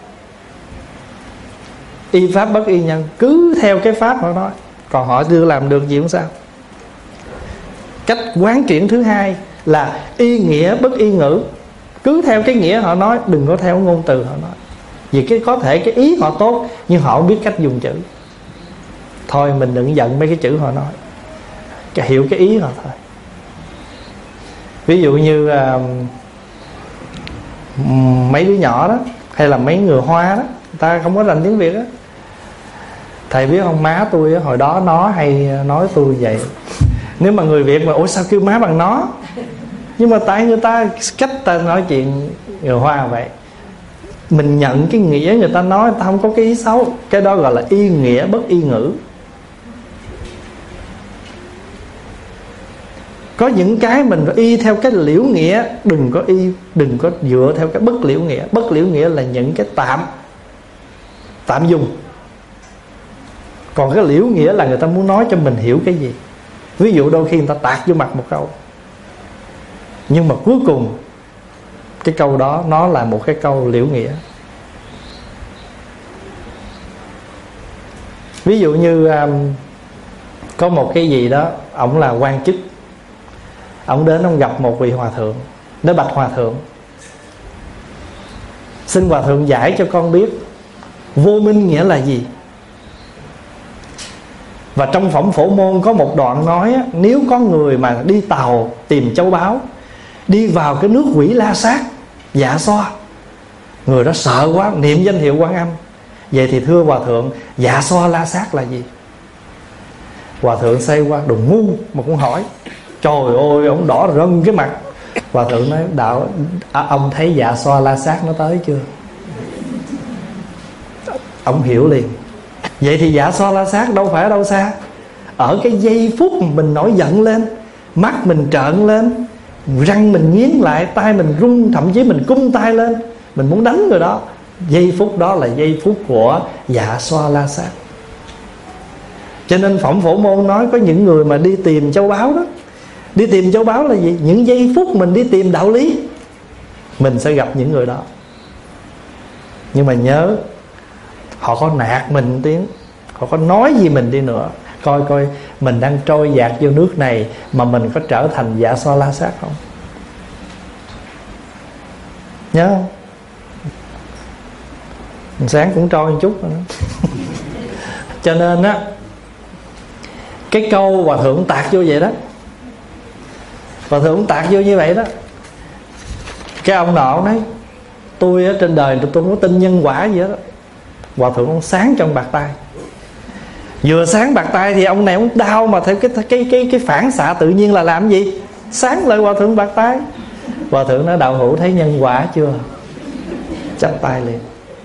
Y pháp bất y nhân, cứ theo cái pháp họ nói, còn họ chưa làm được gì không sao. Cách quán triển thứ hai là y nghĩa bất y ngữ. Cứ theo cái nghĩa họ nói, đừng có theo ngôn từ họ nói. Vì cái có thể cái ý họ tốt, nhưng họ không biết cách dùng chữ. Thôi mình đừng giận mấy cái chữ họ nói, cái hiểu cái ý họ thôi. Ví dụ như uh, mấy đứa nhỏ đó, hay là mấy người Hoa đó, người ta không có rành tiếng Việt á. Thầy biết không, má tôi hồi đó nó hay nói tôi vậy. Nếu mà người Việt mà ủa sao kêu má bằng nó, nhưng mà tại người ta cách ta nói chuyện người Hoa vậy. Mình nhận cái nghĩa người ta nói, người ta không có cái ý xấu. Cái đó gọi là y nghĩa bất y ngữ. Có những cái mình y theo cái liễu nghĩa, đừng có y, đừng có dựa theo cái bất liễu nghĩa. Bất liễu nghĩa là những cái tạm tạm dùng. Còn cái liễu nghĩa là người ta muốn nói cho mình hiểu cái gì. Ví dụ đôi khi người ta tạt vô mặt một câu, nhưng mà cuối cùng cái câu đó nó là một cái câu liễu nghĩa. Ví dụ như um, có một cái gì đó, ổng là quan chức, ổng đến ông gặp một vị hòa thượng, nói bạch hòa thượng, xin hòa thượng giải cho con biết vô minh nghĩa là gì. Và trong Phẩm Phổ Môn có một đoạn nói, nếu có người mà đi tàu tìm châu báu, đi vào cái nước Quỷ La Sát, Dạ Xoa, người đó sợ quá, niệm danh hiệu Quan Âm. Vậy thì thưa hòa thượng, Dạ Xoa La Sát là gì? Hòa thượng xoay qua, đừng ngu mà cũng hỏi. Trời ơi, ông đỏ rân cái mặt. Hòa thượng nói, đạo à, ông thấy Dạ Xoa La Sát nó tới chưa? Ông hiểu liền. Vậy thì Dạ Xoa La Sát đâu phải ở đâu xa, ở cái giây phút mình nổi giận lên, mắt mình trợn lên, răng mình nghiến lại, tay mình run, thậm chí mình cung tay lên, mình muốn đánh người đó. Giây phút đó là giây phút của Dạ Xoa La Sát. Cho nên Phẩm Phổ Môn nói có những người mà đi tìm châu báu đó. Đi tìm châu báu là gì? Những giây phút mình đi tìm đạo lý, mình sẽ gặp những người đó. Nhưng mà nhớ, họ có nạt mình tiếng, họ có nói gì mình đi nữa, coi coi mình đang trôi dạt vô nước này mà mình có trở thành Dạ Xoa La Sát không. Nhớ không? Sáng cũng trôi một chút rồi đó. Cho nên á, cái câu Hòa Thượng tạc vô vậy đó, Hòa Thượng tạc vô như vậy đó. Cái ông nọ nói: tôi ở trên đời tôi không có tin nhân quả gì hết đó. Hòa Thượng ông sáng trong bạc tay. Vừa sáng bạc tay thì ông này ông đau, mà theo cái cái cái cái phản xạ tự nhiên là làm gì? Sáng lại Hòa Thượng bạc tay. Hòa Thượng nói: đạo hữu thấy nhân quả chưa? Chắp tay liền.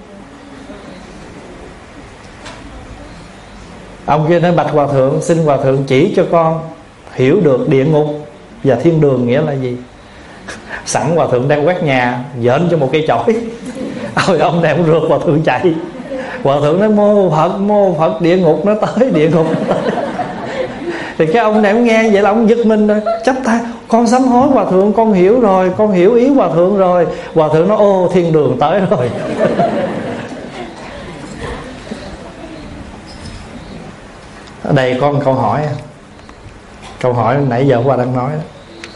Ông kia nói: bạch Hòa Thượng, xin Hòa Thượng chỉ cho con hiểu được địa ngục và thiên đường nghĩa là gì. Sẵn Hòa Thượng đang quét nhà, dễn cho một cây chổi. Ôi ông này cũng rượt Hòa Thượng chạy. Hòa Thượng nói: mô Phật, mô Phật, địa ngục nó tới, địa ngục nó tới. Thì cái ông này cũng nghe vậy là ông giật mình rồi, chắp tay: con sám hối Hòa Thượng, con hiểu rồi, con hiểu ý Hòa Thượng rồi. Hòa Thượng nói: ô, thiên đường tới rồi. Ở đây có một câu hỏi, câu hỏi nãy giờ Hòa đang nói đó.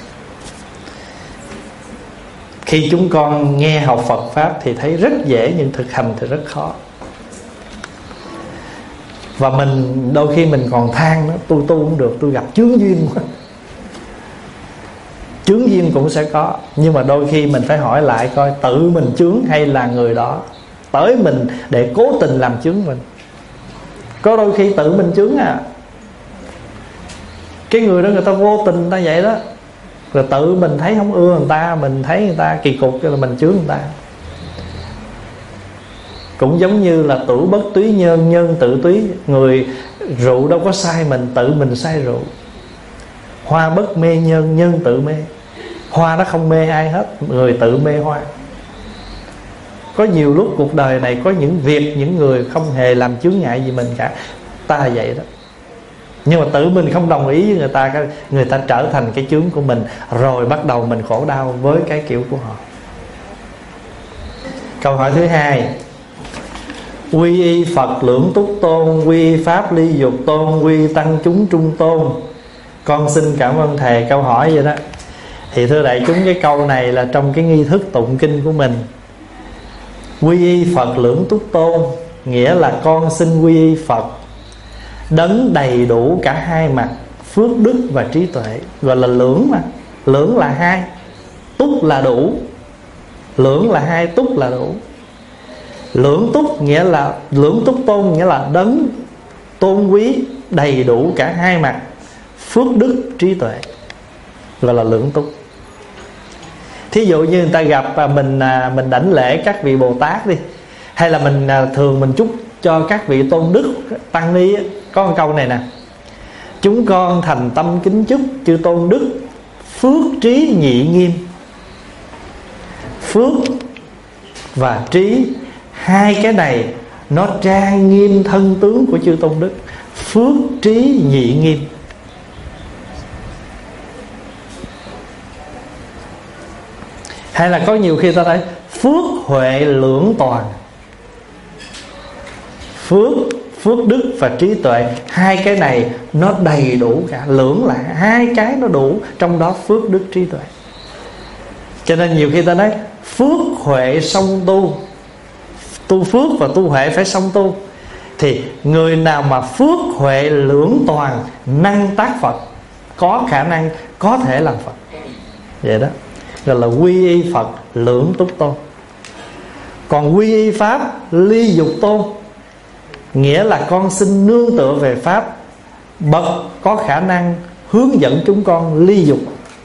Khi chúng con nghe học Phật Pháp thì thấy rất dễ, nhưng thực hành thì rất khó. Và mình đôi khi mình còn than đó: tôi tu không được, tôi gặp chướng duyên quá. Chướng duyên cũng sẽ có, nhưng mà đôi khi mình phải hỏi lại coi tự mình chướng hay là người đó tới mình để cố tình làm chướng mình. Có đôi khi tự mình chướng à. Cái người đó người ta vô tình người ta vậy đó, rồi tự mình thấy không ưa người ta, mình thấy người ta kỳ cục, cho là mình chướng người ta. Cũng giống như là tửu bất túy nhân, nhân tự túy. Người rượu đâu có sai mình, tự mình sai rượu. Hoa bất mê nhân, nhân tự mê. Hoa nó không mê ai hết, người tự mê hoa. Có nhiều lúc cuộc đời này có những việc, những người không hề làm chướng ngại gì mình cả. Ta vậy đó. Nhưng mà tự mình không đồng ý với người ta, người ta trở thành cái chướng của mình, rồi bắt đầu mình khổ đau với cái kiểu của họ. Câu hỏi thứ hai: quy y Phật lưỡng túc tôn, quy y Pháp ly dục tôn, quy y tăng chúng trung tôn. Con xin cảm ơn thầy. Câu hỏi vậy đó. Thì thưa đại chúng, cái câu này là trong cái nghi thức tụng kinh của mình. Quy y Phật lưỡng túc tôn nghĩa là con xin quy y Phật đấng đầy đủ cả hai mặt phước đức và trí tuệ. Gọi là lưỡng mà. Lưỡng là hai, túc là đủ. Lưỡng là hai, túc là đủ. Lưỡng túc nghĩa là, lưỡng túc tôn nghĩa là đấng tôn quý đầy đủ cả hai mặt phước đức trí tuệ, gọi là lưỡng túc. Thí dụ như người ta gặp và mình mình đảnh lễ các vị Bồ Tát đi, hay là mình thường mình chúc cho các vị tôn đức tăng ni, có một câu này nè: chúng con thành tâm kính chúc chư tôn đức phước trí nhị nghiêm. Phước và trí, hai cái này nó trang nghiêm thân tướng của chư tôn đức. Phước trí nhị nghiêm. Hay là có nhiều khi ta thấy phước huệ lưỡng toàn. Phước, phước đức và trí tuệ, hai cái này nó đầy đủ cả. Lưỡng là hai cái nó đủ, trong đó phước đức trí tuệ. Cho nên nhiều khi ta nói phước huệ song tu, tu phước và tu huệ phải song tu. Thì người nào mà phước huệ lưỡng toàn, năng tác Phật, có khả năng có thể làm Phật. Vậy đó, gọi là quy y Phật lưỡng túc tôn. Còn quy y Pháp ly dục tôn nghĩa là con xin nương tựa về Pháp, bậc có khả năng hướng dẫn chúng con ly dục.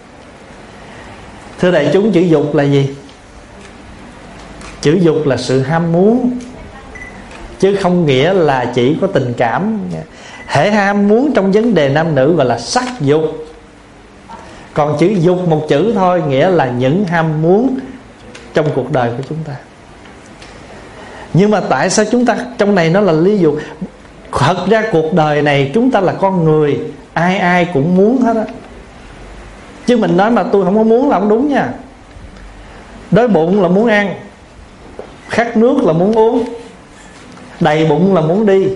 Thưa đại chúng, chữ dục là gì? Chữ dục là sự ham muốn, chứ không nghĩa là chỉ có tình cảm. Hễ ham muốn trong vấn đề nam nữ gọi là sắc dục. Còn chữ dục một chữ thôi, nghĩa là những ham muốn trong cuộc đời của chúng ta. Nhưng mà tại sao chúng ta trong này nó là ly dục? Thật ra cuộc đời này chúng ta là con người, ai ai cũng muốn hết á. Chứ mình nói mà tôi không có muốn là không đúng nha. Đói bụng là muốn ăn, khát nước là muốn uống, đầy bụng là muốn đi,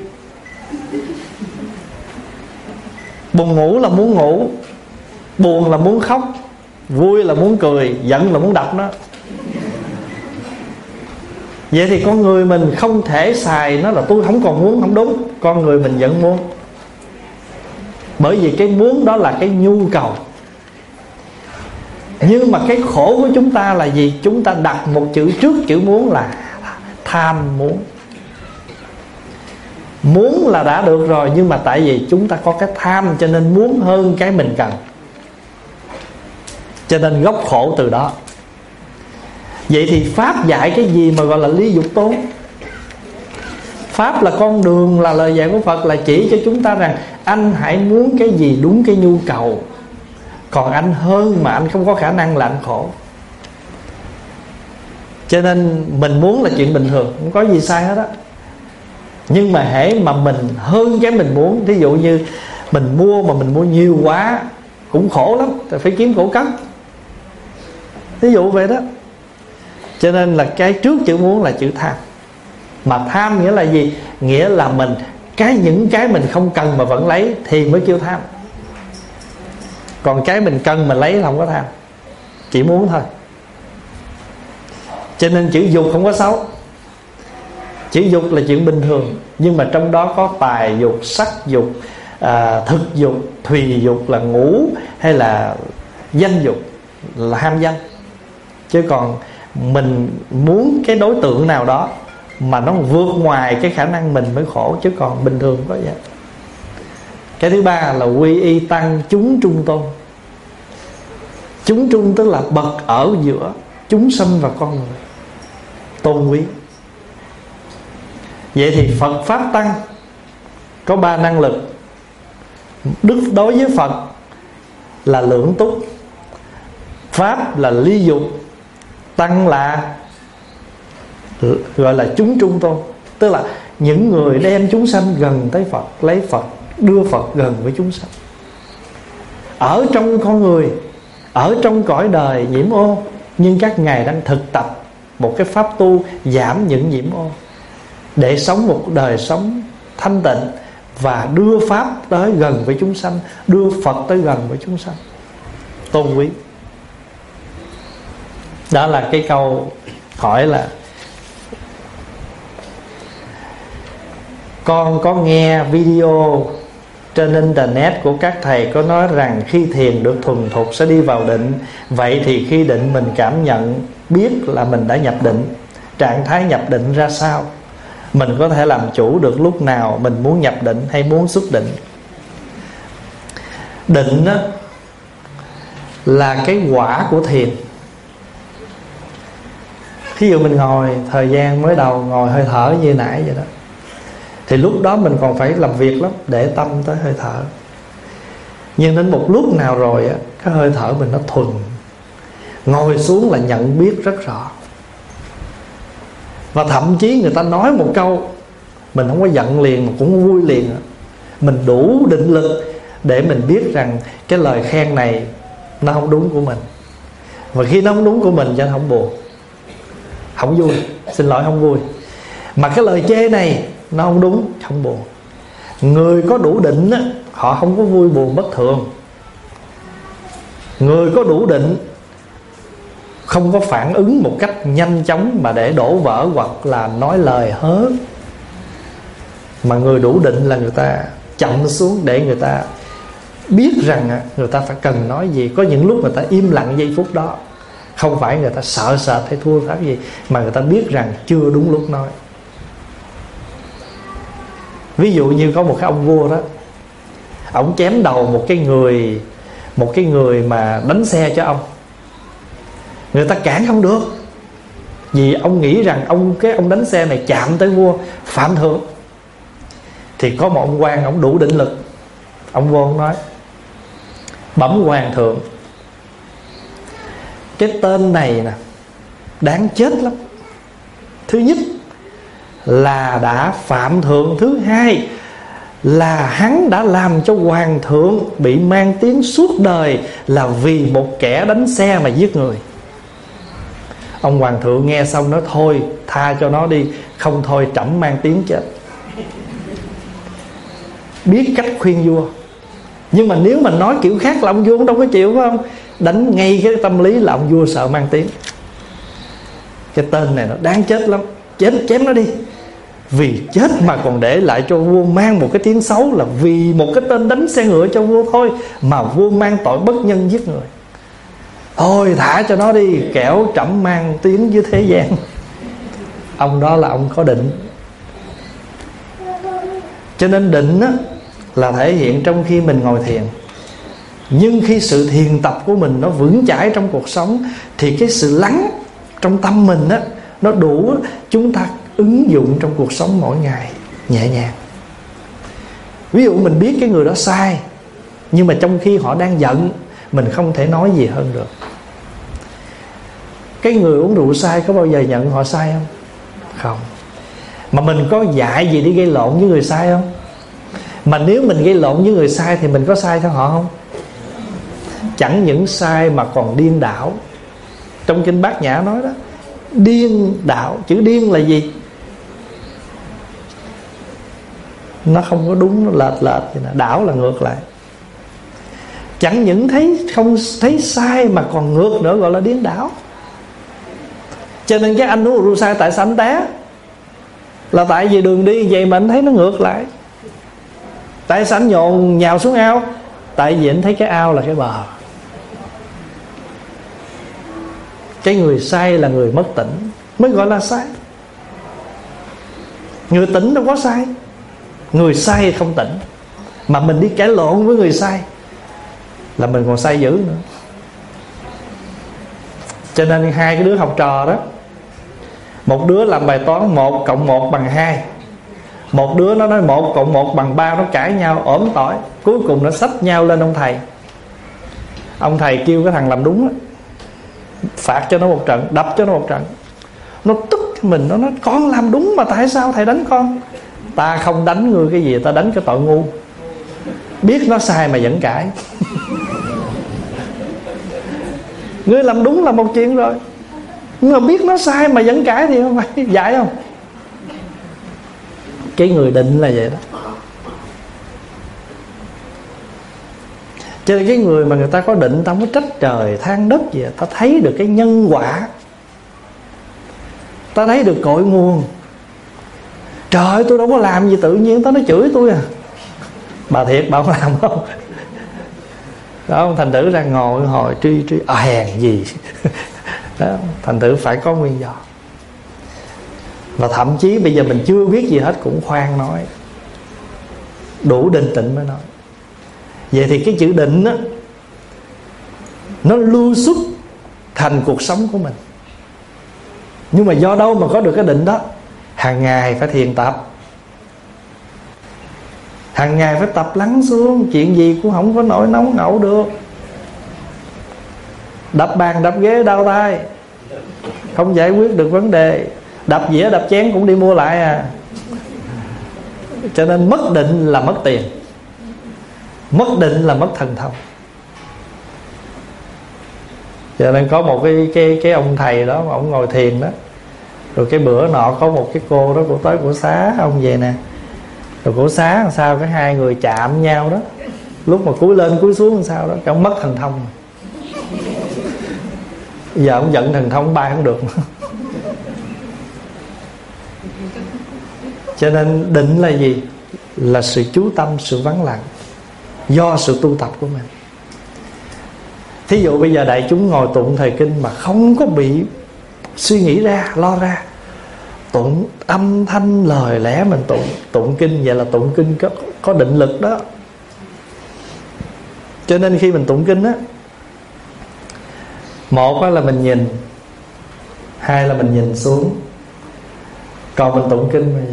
buồn ngủ là muốn ngủ, buồn là muốn khóc, vui là muốn cười, giận là muốn đập nó. Vậy thì con người mình không thể xài nó là tôi không còn muốn, không đúng. Con người mình vẫn muốn. Bởi vì cái muốn đó là cái nhu cầu. Nhưng mà cái khổ của chúng ta là gì? Chúng ta đặt một chữ trước chữ muốn là tham muốn. Muốn là đã được rồi, nhưng mà tại vì chúng ta có cái tham cho nên muốn hơn cái mình cần. Cho nên gốc khổ từ đó. Vậy thì Pháp dạy cái gì mà gọi là ly dục tôn? Pháp là con đường, là lời dạy của Phật, là chỉ cho chúng ta rằng anh hãy muốn cái gì đúng cái nhu cầu. Còn anh hơn mà anh không có khả năng là anh khổ. Cho nên mình muốn là chuyện bình thường, không có gì sai hết á. Nhưng mà hễ mà mình hơn cái mình muốn, thí dụ như mình mua mà mình mua nhiều quá cũng khổ lắm, phải kiếm cổ cất. Ví dụ vậy đó. Cho nên là cái trước chữ muốn là chữ tham. Mà tham nghĩa là gì? Nghĩa là mình cái những cái mình không cần mà vẫn lấy thì mới kêu tham. Còn cái mình cần mà lấy là không có tham, chỉ muốn thôi. Cho nên chữ dục không có xấu. Chữ dục là chuyện bình thường. Nhưng mà trong đó có tài dục, sắc dục, à, thực dục, thùy dục là ngũ, hay là danh dục là ham danh. Chứ còn mình muốn cái đối tượng nào đó mà nó vượt ngoài cái khả năng mình mới khổ. Chứ còn bình thường có vậy. Cái thứ ba là quy y tăng chúng trung tôn. Chúng trung tức là bậc ở giữa chúng sanh và con người, tôn quý. Vậy thì Phật Pháp Tăng có ba năng lực. Đức đối với Phật là lưỡng túc, Pháp là ly dục, Tăng là gọi là chúng trung tôn. Tức là những người đem chúng sanh gần tới Phật, lấy Phật, đưa Phật gần với chúng sanh. Ở trong con người, ở trong cõi đời nhiễm ô, nhưng các ngài đang thực tập một cái pháp tu giảm những nhiễm ô, để sống một đời sống thanh tịnh và đưa Pháp tới gần với chúng sanh, đưa Phật tới gần với chúng sanh, tôn quý. Đó là cái câu hỏi là con có nghe video trên internet của các thầy có nói rằng khi thiền được thuần thục sẽ đi vào định. Vậy thì khi định mình cảm nhận biết là mình đã nhập định, trạng thái nhập định ra sao? Mình có thể làm chủ được lúc nào mình muốn nhập định hay muốn xuất định. Định đó là cái quả của thiền. Ví dụ mình ngồi thời gian mới đầu ngồi hơi thở như nãy vậy đó, thì lúc đó mình còn phải làm việc lắm để tâm tới hơi thở. Nhưng đến một lúc nào rồi á, cái hơi thở mình nó thuần, ngồi xuống là nhận biết rất rõ. Và thậm chí người ta nói một câu mình không có giận liền mà cũng vui liền. Mình đủ định lực để mình biết rằng cái lời khen này nó không đúng của mình. Và khi nó không đúng của mình cho nên không buồn, không vui, xin lỗi không vui. Mà cái lời chê này nó không đúng, không buồn. Người có đủ định á, họ không có vui buồn bất thường. Người có đủ định không có phản ứng một cách nhanh chóng mà để đổ vỡ hoặc là nói lời hớ. Mà người đủ định là người ta chậm xuống để người ta biết rằng người ta phải cần nói gì. Có những lúc người ta im lặng giây phút đó, không phải người ta sợ sệt hay thua pháp gì, mà người ta biết rằng chưa đúng lúc nói. Ví dụ như có một cái ông vua đó, ông chém đầu một cái người Một cái người mà đánh xe cho ông. Người ta cản không được, vì ông nghĩ rằng ông cái ông đánh xe này chạm tới vua, phạm thượng. Thì có một ông quan, ông đủ định lực. Ông vô ông nói: bẩm hoàng thượng, cái tên này nè đáng chết lắm. Thứ nhất là đã phạm thượng, thứ hai là hắn đã làm cho hoàng thượng bị mang tiếng suốt đời là vì một kẻ đánh xe mà giết người. Ông hoàng thượng nghe xong nói: thôi tha cho nó đi, không thôi trẫm mang tiếng chết. Biết cách khuyên vua. Nhưng mà nếu mà nói kiểu khác là ông vua cũng đâu có chịu, phải không? Đánh ngay cái tâm lý là ông vua sợ mang tiếng. Cái tên này nó đáng chết lắm. chém chém nó đi. Vì chết mà còn để lại cho vua mang một cái tiếng xấu, là vì một cái tên đánh xe ngựa cho vua thôi mà vua mang tội bất nhân giết người. Thôi thả cho nó đi, kẻo trẫm mang tiếng với thế gian. Ông đó là ông có định. Cho nên định á, là thể hiện trong khi mình ngồi thiền. Nhưng khi sự thiền tập của mình nó vững chãi trong cuộc sống, thì cái sự lắng trong tâm mình á, nó đủ chúng ta ứng dụng trong cuộc sống mỗi ngày nhẹ nhàng. Ví dụ mình biết cái người đó sai, nhưng mà trong khi họ đang giận, mình không thể nói gì hơn được. Cái người uống rượu sai có bao giờ nhận họ sai không? Không. Mà mình có dạy gì đi gây lộn với người sai không? Mà nếu mình gây lộn với người sai thì mình có sai theo họ không? Chẳng những sai mà còn điên đảo. Trong kinh Bát Nhã nói đó, điên đảo. Chữ điên là gì? Nó không có đúng, nó lệch lệch vậy nè. Đảo là ngược lại. Chẳng những thấy không thấy sai mà còn ngược nữa, gọi là điên đảo. Cho nên cái anh uống rượu sai tại sao anh té? Là tại vì đường đi vậy mà anh thấy nó ngược lại. Tại sao anh nhồn nhào xuống ao? Tại vì anh thấy cái ao là cái bờ. Cái người sai là người mất tỉnh mới gọi là sai. Người tỉnh đâu có sai. Người sai không tỉnh. Mà mình đi cãi lộn với người sai là mình còn sai dữ nữa. Cho nên hai cái đứa học trò đó, một đứa làm bài toán một cộng một bằng hai, một đứa nó nói một cộng một bằng ba. Nó cãi nhau ổm tỏi. Cuối cùng nó xách nhau lên ông thầy. Ông thầy kêu cái thằng làm đúng đó, phạt cho nó một trận, đập cho nó một trận. Nó tức mình, nó nói con làm đúng mà tại sao thầy đánh con? Ta không đánh ngươi cái gì, ta đánh cái tội ngu. Biết nó sai mà vẫn cãi. Ngươi làm đúng là một chuyện rồi, nhưng mà biết nó sai mà vẫn cãi thì không phải dạy không? Cái người định là vậy đó. Cho nên cái người mà người ta có định, ta không có trách trời than đất gì. Ta thấy được cái nhân quả, ta thấy được cội nguồn. Trời ơi, tôi đâu có làm gì tự nhiên ta nó chửi tôi à. Bà thiệt bà không làm không? Đó, thành thử ra ngồi hồi truy truy à, hèn gì. Đó, thành thử phải có nguyên do. Và thậm chí bây giờ mình chưa biết gì hết cũng khoan nói, đủ định tĩnh mới nói. Vậy thì cái chữ định á, nó lưu xuất thành cuộc sống của mình. Nhưng mà do đâu mà có được cái định đó? Hàng ngày phải thiền tập. Hàng ngày phải tập lắng xuống. Chuyện gì cũng không có nổi nóng nậu được. Đập bàn đập ghế đau tay, không giải quyết được vấn đề. Đập dĩa đập chén cũng đi mua lại à. Cho nên mất định là mất tiền, mất định là mất thần thông. Cho nên có một cái cái cái ông thầy đó, ông ngồi thiền đó. Rồi cái bữa nọ có một cái cô đó, cô tới cổ xá ông về nè. Rồi cổ xá làm sao cái hai người chạm nhau đó, lúc mà cúi lên cúi xuống làm sao đó, cái ông mất thần thông. Giờ ông giận thần thông bay không được. Cho nên định là gì? Là sự chú tâm, sự vắng lặng, do sự tu tập của mình. Thí dụ bây giờ đại chúng ngồi tụng thời kinh mà không có bị suy nghĩ ra, lo ra, tụng âm thanh lời lẽ mình tụng, tụng kinh vậy là tụng kinh có, có định lực đó. Cho nên khi mình tụng kinh á, một là mình nhìn, hai là mình nhìn xuống. Còn mình tụng kinh bây giờ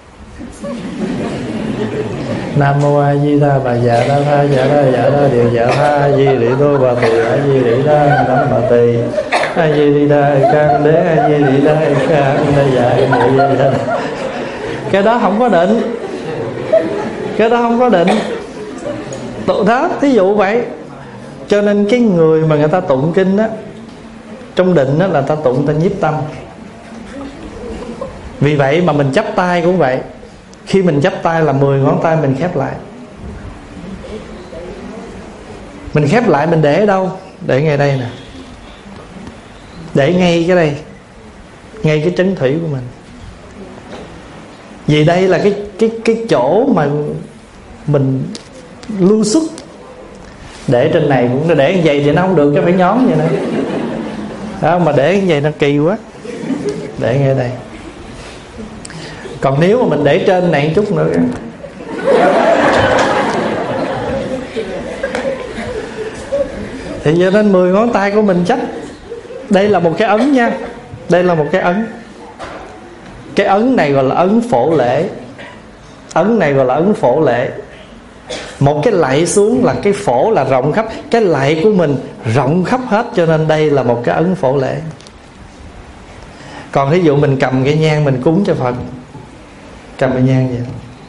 Nam mô A Di Đà Bà Dạ Đa Tha Dạ Đa Dạ Đa Điều Dạ Tha A Di Đị Đô Bà Tỳ A Di Đị Đa Nam Bà Tỳ A Di Đị Đa Can Đế A Di Đị Đa Can Đế Dạ Đà. Cái đó không có định, cái đó không có định tụng đó. Thí dụ vậy. Cho nên cái người mà người ta tụng kinh á, trong định á là ta tụng ta nhiếp tâm. Vì vậy mà mình chắp tay cũng vậy. Khi mình chắp tay là mười ngón tay mình khép lại. Mình khép lại mình để ở đâu? Để ngay đây nè. Để ngay cái đây, ngay cái trấn thủy của mình. Vì đây là cái cái cái chỗ mà mình lưu xuất. Để trên này cũng để như vậy thì nó không được, cái phải nhóm vậy nữa đó, mà để như vậy nó kỳ quá. Để ngay đây. Còn nếu mà mình để trên này một chút nữa, thì cho nên mười ngón tay của mình chắc. Đây là một cái ấn nha. Đây là một cái ấn. Cái ấn này gọi là ấn phổ lễ. Ấn này gọi là ấn phổ lễ. Một cái lạy xuống là cái phổ là rộng khắp, cái lạy của mình rộng khắp hết, cho nên đây là một cái ấn phổ lễ. Còn ví dụ mình cầm cái nhang mình cúng cho Phật, cầm cái nhang vậy,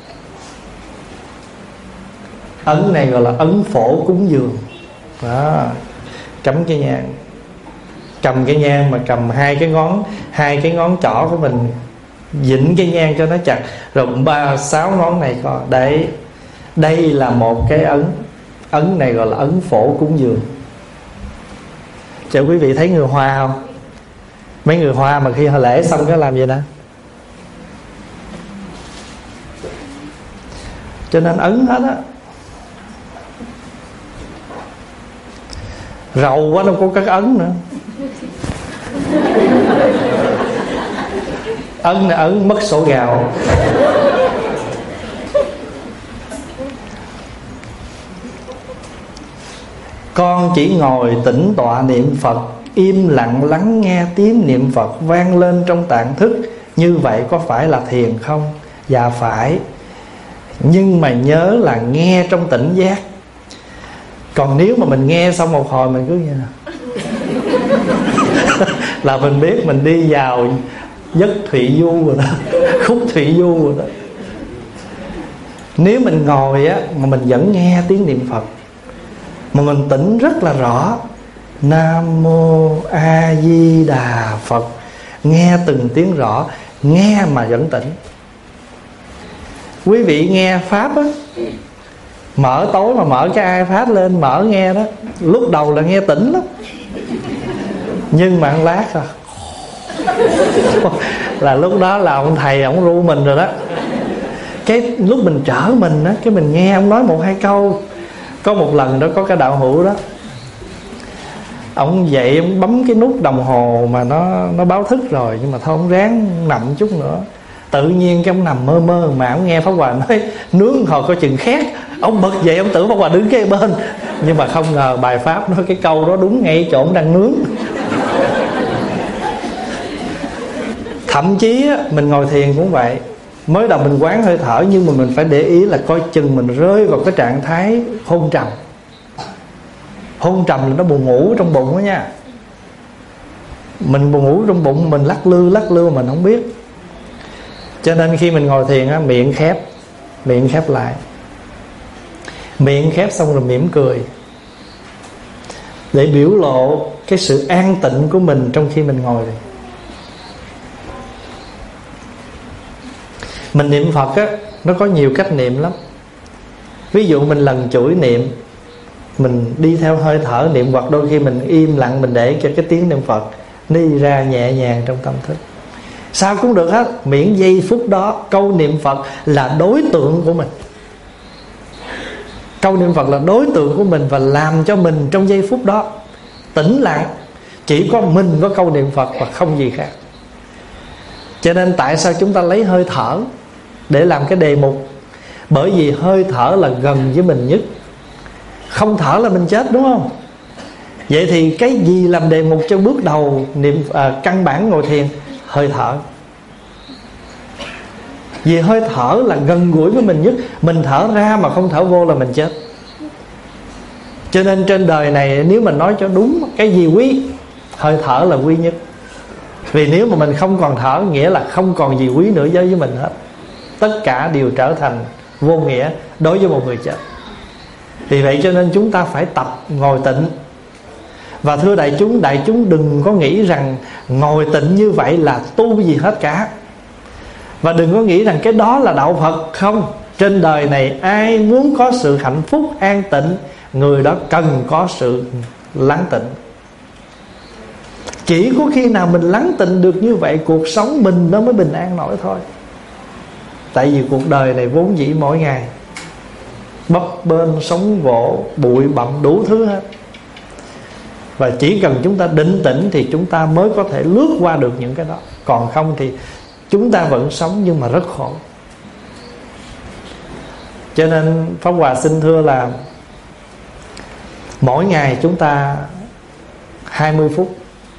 ấn này gọi là ấn phổ cúng dường đó. Cắm cái nhang, cầm cái nhang mà cầm hai cái ngón hai cái ngón trỏ của mình vịnh cái nhang cho nó chặt, rồi ba sáu ngón này coi đấy. Đây là một cái ấn. Ấn này gọi là ấn phổ cúng dường. Cho quý vị thấy người Hoa không? Mấy người Hoa mà khi họ lễ xong cái làm gì đó. Cho nên ấn hết á. Rầu quá đâu có cái ấn nữa. Ấn là ấn mất sổ gạo. Con chỉ ngồi tĩnh tọa niệm Phật, im lặng lắng nghe tiếng niệm Phật vang lên trong tạng thức. Như vậy có phải là thiền không? Dạ phải. Nhưng mà nhớ là nghe trong tỉnh giác. Còn nếu mà mình nghe xong một hồi mình cứ như nào là mình biết mình đi vào giấc thụy du rồi đó, khúc thụy du rồi đó. Nếu mình ngồi á mà mình vẫn nghe tiếng niệm Phật, mà mình tỉnh rất là rõ, Nam Mô A Di Đà Phật, nghe từng tiếng rõ, nghe mà vẫn tỉnh. Quý vị nghe Pháp á, mở tối mà mở cái iPad lên mở nghe đó, lúc đầu là nghe tỉnh lắm, nhưng mà ăn lát rồi là lúc đó là ông thầy ông ru mình rồi đó. Cái lúc mình trở mình á, cái mình nghe ông nói một hai câu. Có một lần đó có cái đạo hữu đó, ông dậy ông bấm cái nút đồng hồ mà nó nó báo thức rồi, nhưng mà thôi ông ráng nằm chút nữa. Tự nhiên cái ông nằm mơ mơ mà ông nghe Pháp Hòa nói nướng hồi coi chừng khét. Ông bật dậy ông tưởng Pháp Hòa đứng kế bên, nhưng mà không ngờ bài Pháp nói cái câu đó đúng ngay chỗ ông đang nướng. Thậm chí á, mình ngồi thiền cũng vậy. Mới đầu mình quán hơi thở, nhưng mà mình phải để ý là coi chừng mình rơi vào cái trạng thái hôn trầm. Hôn trầm là nó buồn ngủ trong bụng đó nha. Mình buồn ngủ trong bụng, mình lắc lư lắc lư mình không biết. Cho nên khi mình ngồi thiền á, miệng khép, miệng khép lại, miệng khép xong rồi mỉm cười, để biểu lộ cái sự an tịnh của mình trong khi mình ngồi này. Mình niệm Phật á, nó có nhiều cách niệm lắm. Ví dụ mình lần chuỗi niệm, mình đi theo hơi thở niệm, hoặc đôi khi mình im lặng, mình để cho cái tiếng niệm Phật đi ra nhẹ nhàng trong tâm thức. Sao cũng được hết, miễn giây phút đó câu niệm Phật là đối tượng của mình. Câu niệm Phật là đối tượng của mình, và làm cho mình trong giây phút đó tĩnh lặng. Chỉ có mình có câu niệm Phật và không gì khác. Cho nên tại sao chúng ta lấy hơi thở để làm cái đề mục? Bởi vì hơi thở là gần với mình nhất. Không thở là mình chết, đúng không? Vậy thì cái gì làm đề mục cho bước đầu niệm à, căn bản ngồi thiền? Hơi thở. Vì hơi thở là gần gũi với mình nhất. Mình thở ra mà không thở vô là mình chết. Cho nên trên đời này nếu mình nói cho đúng, cái gì quý? Hơi thở là quý nhất. Vì nếu mà mình không còn thở, nghĩa là không còn gì quý nữa với mình hết. Tất cả đều trở thành vô nghĩa đối với một người chết. Vì vậy cho nên chúng ta phải tập ngồi tịnh. Và thưa đại chúng, đại chúng đừng có nghĩ rằng ngồi tịnh như vậy là tu gì hết cả. Và đừng có nghĩ rằng cái đó là đạo Phật. Không. Trên đời này ai muốn có sự hạnh phúc an tịnh, người đó cần có sự lắng tịnh. Chỉ có khi nào mình lắng tịnh được như vậy, cuộc sống mình nó mới bình an nổi thôi. Tại vì cuộc đời này vốn dĩ mỗi ngày bấp bênh, sóng vỗ, bụi bặm đủ thứ hết. Và chỉ cần chúng ta định tĩnh thì chúng ta mới có thể lướt qua được những cái đó. Còn không thì chúng ta vẫn sống nhưng mà rất khổ. Cho nên Pháp Hòa xin thưa là mỗi ngày chúng ta hai mươi phút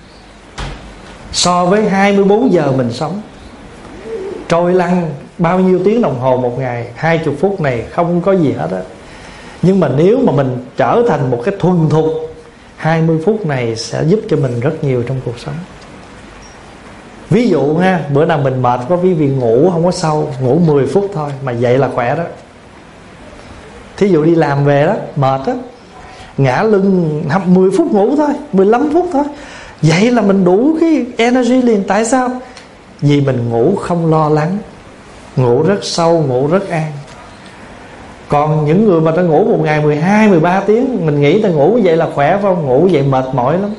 so với hai mươi bốn giờ mình sống, trôi lăn bao nhiêu tiếng đồng hồ một ngày, hai mươi phút này không có gì hết á. Nhưng mà nếu mà mình trở thành một cái thuần thục, hai mươi phút này sẽ giúp cho mình rất nhiều trong cuộc sống. Ví dụ ha, bữa nào mình mệt có ví dụ ngủ không có sâu, ngủ mười phút thôi mà dậy là khỏe đó. Thí dụ đi làm về đó, mệt đó, ngã lưng mười phút ngủ thôi, mười lăm phút thôi, vậy là mình đủ cái energy liền. Tại sao? Vì mình ngủ không lo lắng, ngủ rất sâu, ngủ rất an. Còn những người mà ta ngủ một ngày mười hai, mười ba tiếng, mình nghĩ ta ngủ vậy là khỏe phải không? Ngủ vậy mệt mỏi lắm.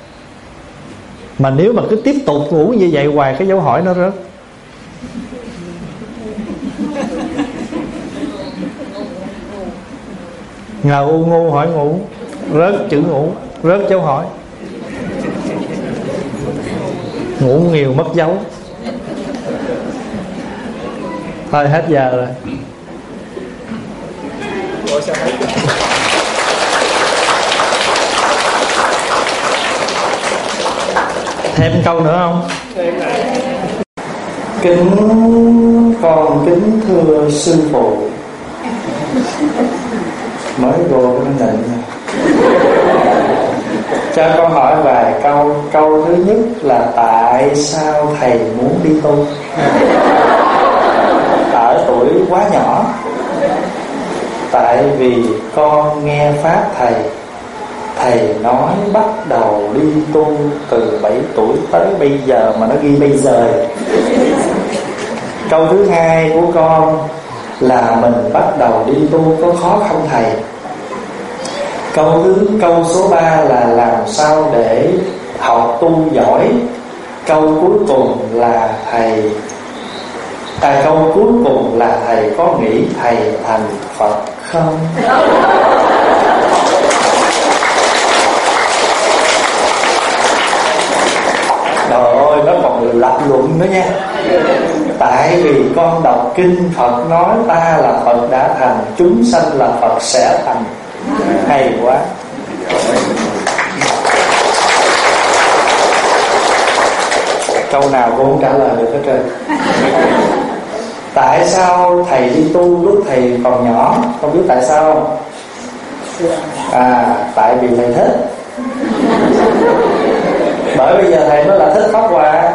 Mà nếu mà cứ tiếp tục ngủ như vậy hoài, cái dấu hỏi nó rớt. Ngờ u ngu hỏi ngủ, rớt chữ ngủ, rớt dấu hỏi. Ngủ nhiều mất dấu. Thôi hết giờ rồi. Thêm câu nữa không? Kính con kính thưa sư phụ. Mới vô cái nịnh. Cho con hỏi vài câu. Câu thứ nhất là tại sao thầy muốn đi tu? Ở tuổi quá nhỏ. Tại vì con nghe pháp thầy, thầy nói bắt đầu đi tu từ bảy tuổi tới bây giờ, mà nó ghi bây giờ. Câu thứ hai của con là mình bắt đầu đi tu có khó không thầy? Câu thứ câu số ba là làm sao để học tu giỏi. Câu cuối cùng là thầy à, câu cuối cùng là thầy có nghĩ thầy thành Phật không? Trời ơi, nó còn lập luận nữa nha. Tại vì con đọc kinh Phật nói ta là Phật đã thành, chúng sanh là Phật sẽ thành. Hay quá. Câu nào cô không trả lời được hết trơn. Tại sao thầy đi tu lúc thầy còn nhỏ? Không biết tại sao không? À, tại vì thầy thích. Bởi bây giờ thầy mới là thích Pháp Hòa.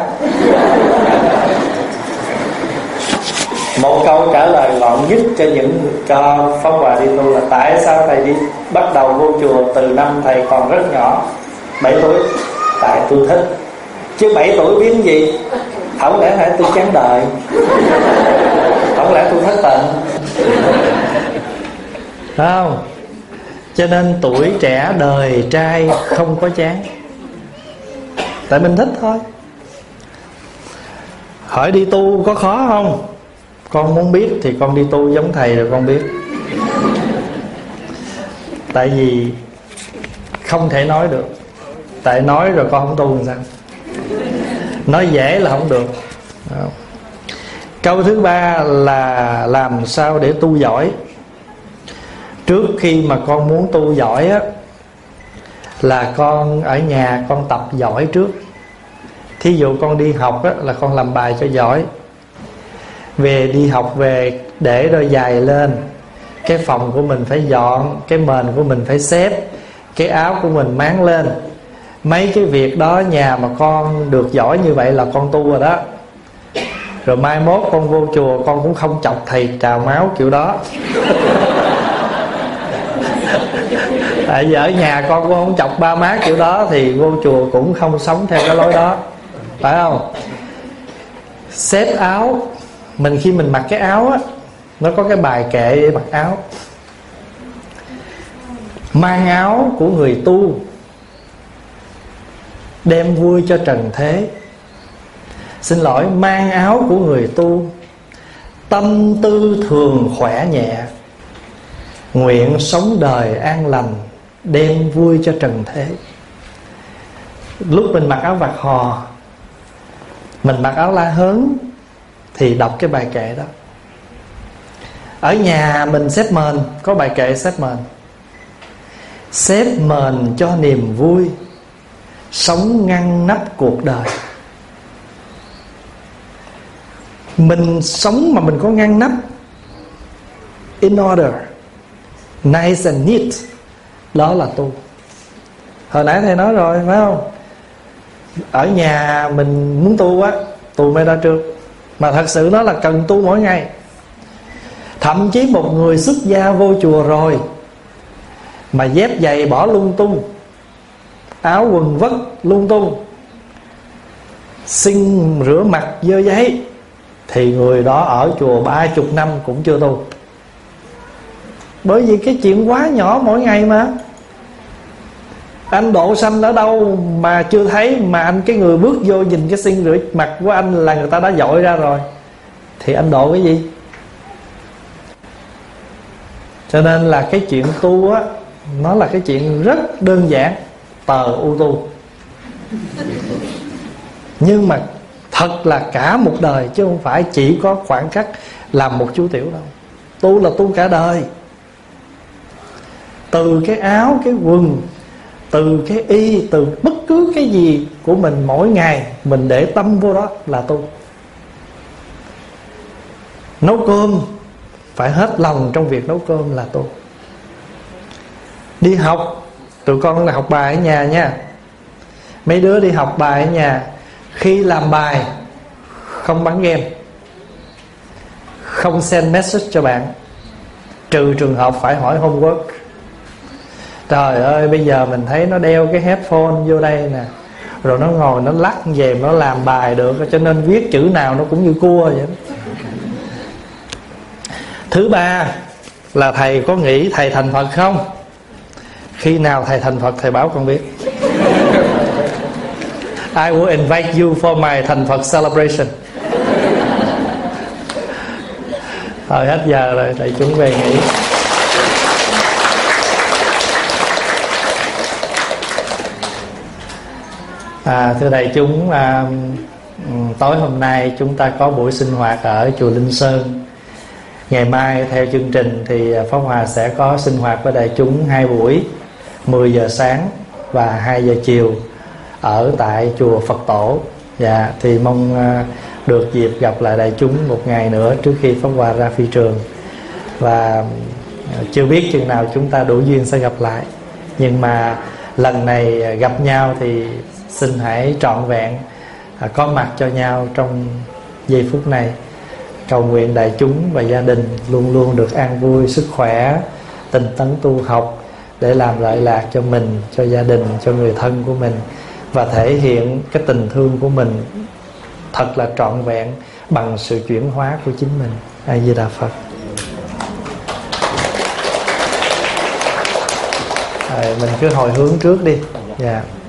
Một câu trả lời gọn nhất cho những cho Pháp Hòa đi tu là tại sao thầy đi bắt đầu vô chùa từ năm thầy còn rất nhỏ, bảy tuổi? Tại tôi thích. Chứ bảy tuổi biết gì? Không lẽ hả tôi chán đời? Không lẽ tôi thất tình? Phải không? Cho nên tuổi trẻ đời trai không có chán. Tại mình thích thôi. Hỏi đi tu có khó không? Con muốn biết thì con đi tu giống thầy rồi con biết. Tại vì không thể nói được. Tại nói rồi con không tu làm sao? Nói dễ là không được. Không. Câu thứ ba là làm sao để tu giỏi. Trước khi mà con muốn tu giỏi á, là con ở nhà con tập giỏi trước. Thí dụ con đi học á, là con làm bài cho giỏi. Về đi học về để đôi giày lên, cái phòng của mình phải dọn, cái mền của mình phải xếp, cái áo của mình máng lên. Mấy cái việc đó nhà mà con được giỏi như vậy là con tu rồi đó. Rồi mai mốt con vô chùa con cũng không chọc thầy trào máu kiểu đó. Tại vì ở nhà con cũng không chọc ba má kiểu đó, thì vô chùa cũng không sống theo cái lối đó. Phải không? Xếp áo. Mình khi mình mặc cái áo á, nó có cái bài kệ để mặc áo. Mang áo của người tu, đem vui cho trần thế. Xin lỗi, mang áo của người tu, tâm tư thường khỏe nhẹ, nguyện sống đời an lành, đem vui cho trần thế. Lúc mình mặc áo vạt hò, mình mặc áo la hớn, thì đọc cái bài kệ đó. Ở nhà mình xếp mền, có bài kệ xếp mền. Xếp mền cho niềm vui, sống ngăn nắp cuộc đời. Mình sống mà mình có ngăn nắp, in order, nice and neat, đó là tu. Hồi nãy thầy nói rồi phải không? Ở nhà mình muốn tu á, tu mới ra trước. Mà thật sự nó là cần tu mỗi ngày. Thậm chí một người xuất gia vô chùa rồi mà dép giày bỏ lung tung, áo quần vất lung tung, xin rửa mặt dơ giấy, thì người đó ở chùa ba chục năm cũng chưa tu. Bởi vì cái chuyện quá nhỏ mỗi ngày mà. Anh độ sanh ở đâu mà chưa thấy, mà anh cái người bước vô nhìn cái xin rửa mặt của anh là người ta đã dội ra rồi, thì anh độ cái gì? Cho nên là cái chuyện tu á, nó là cái chuyện rất đơn giản, tờ u tu. Nhưng mà thật là cả một đời, chứ không phải chỉ có khoảng khắc làm một chú tiểu đâu. Tu là tu cả đời. Từ cái áo, cái quần, từ cái y, từ bất cứ cái gì của mình mỗi ngày mình để tâm vô đó là tu. Nấu cơm phải hết lòng trong việc nấu cơm là tu. Đi học, tụi con là học bài ở nhà nha. Mấy đứa đi học bài ở nhà, khi làm bài không bắn game, không send message cho bạn, trừ trường hợp phải hỏi homework. Trời ơi, bây giờ mình thấy nó đeo cái headphone vô đây nè, rồi nó ngồi nó lắc về nó làm bài được, cho nên viết chữ nào nó cũng như cua vậy. Thứ ba là thầy có nghĩ thầy thành Phật không? Khi nào thầy thành Phật thầy báo con biết. I will invite you for my thành Phật celebration. Thôi hết giờ rồi, thầy chúng về nghỉ. À, thưa đại chúng, à, tối hôm nay chúng ta có buổi sinh hoạt ở chùa Linh Sơn. Ngày mai theo chương trình thì Pháp Hòa sẽ có sinh hoạt với đại chúng hai buổi, mười giờ sáng và hai giờ chiều ở tại chùa Phật Tổ. Dạ, thì mong được dịp gặp lại đại chúng một ngày nữa trước khi Pháp Hòa ra phi trường. Và chưa biết chừng nào chúng ta đủ duyên sẽ gặp lại, nhưng mà lần này gặp nhau thì xin hãy trọn vẹn à, có mặt cho nhau trong giây phút này. Cầu nguyện đại chúng và gia đình luôn luôn được an vui, sức khỏe, tinh tấn tu học để làm lợi lạc cho mình, cho gia đình, cho người thân của mình, và thể hiện cái tình thương của mình thật là trọn vẹn bằng sự chuyển hóa của chính mình. A Di Đà Phật. Rồi, mình cứ hồi hướng trước đi. Dạ. Yeah.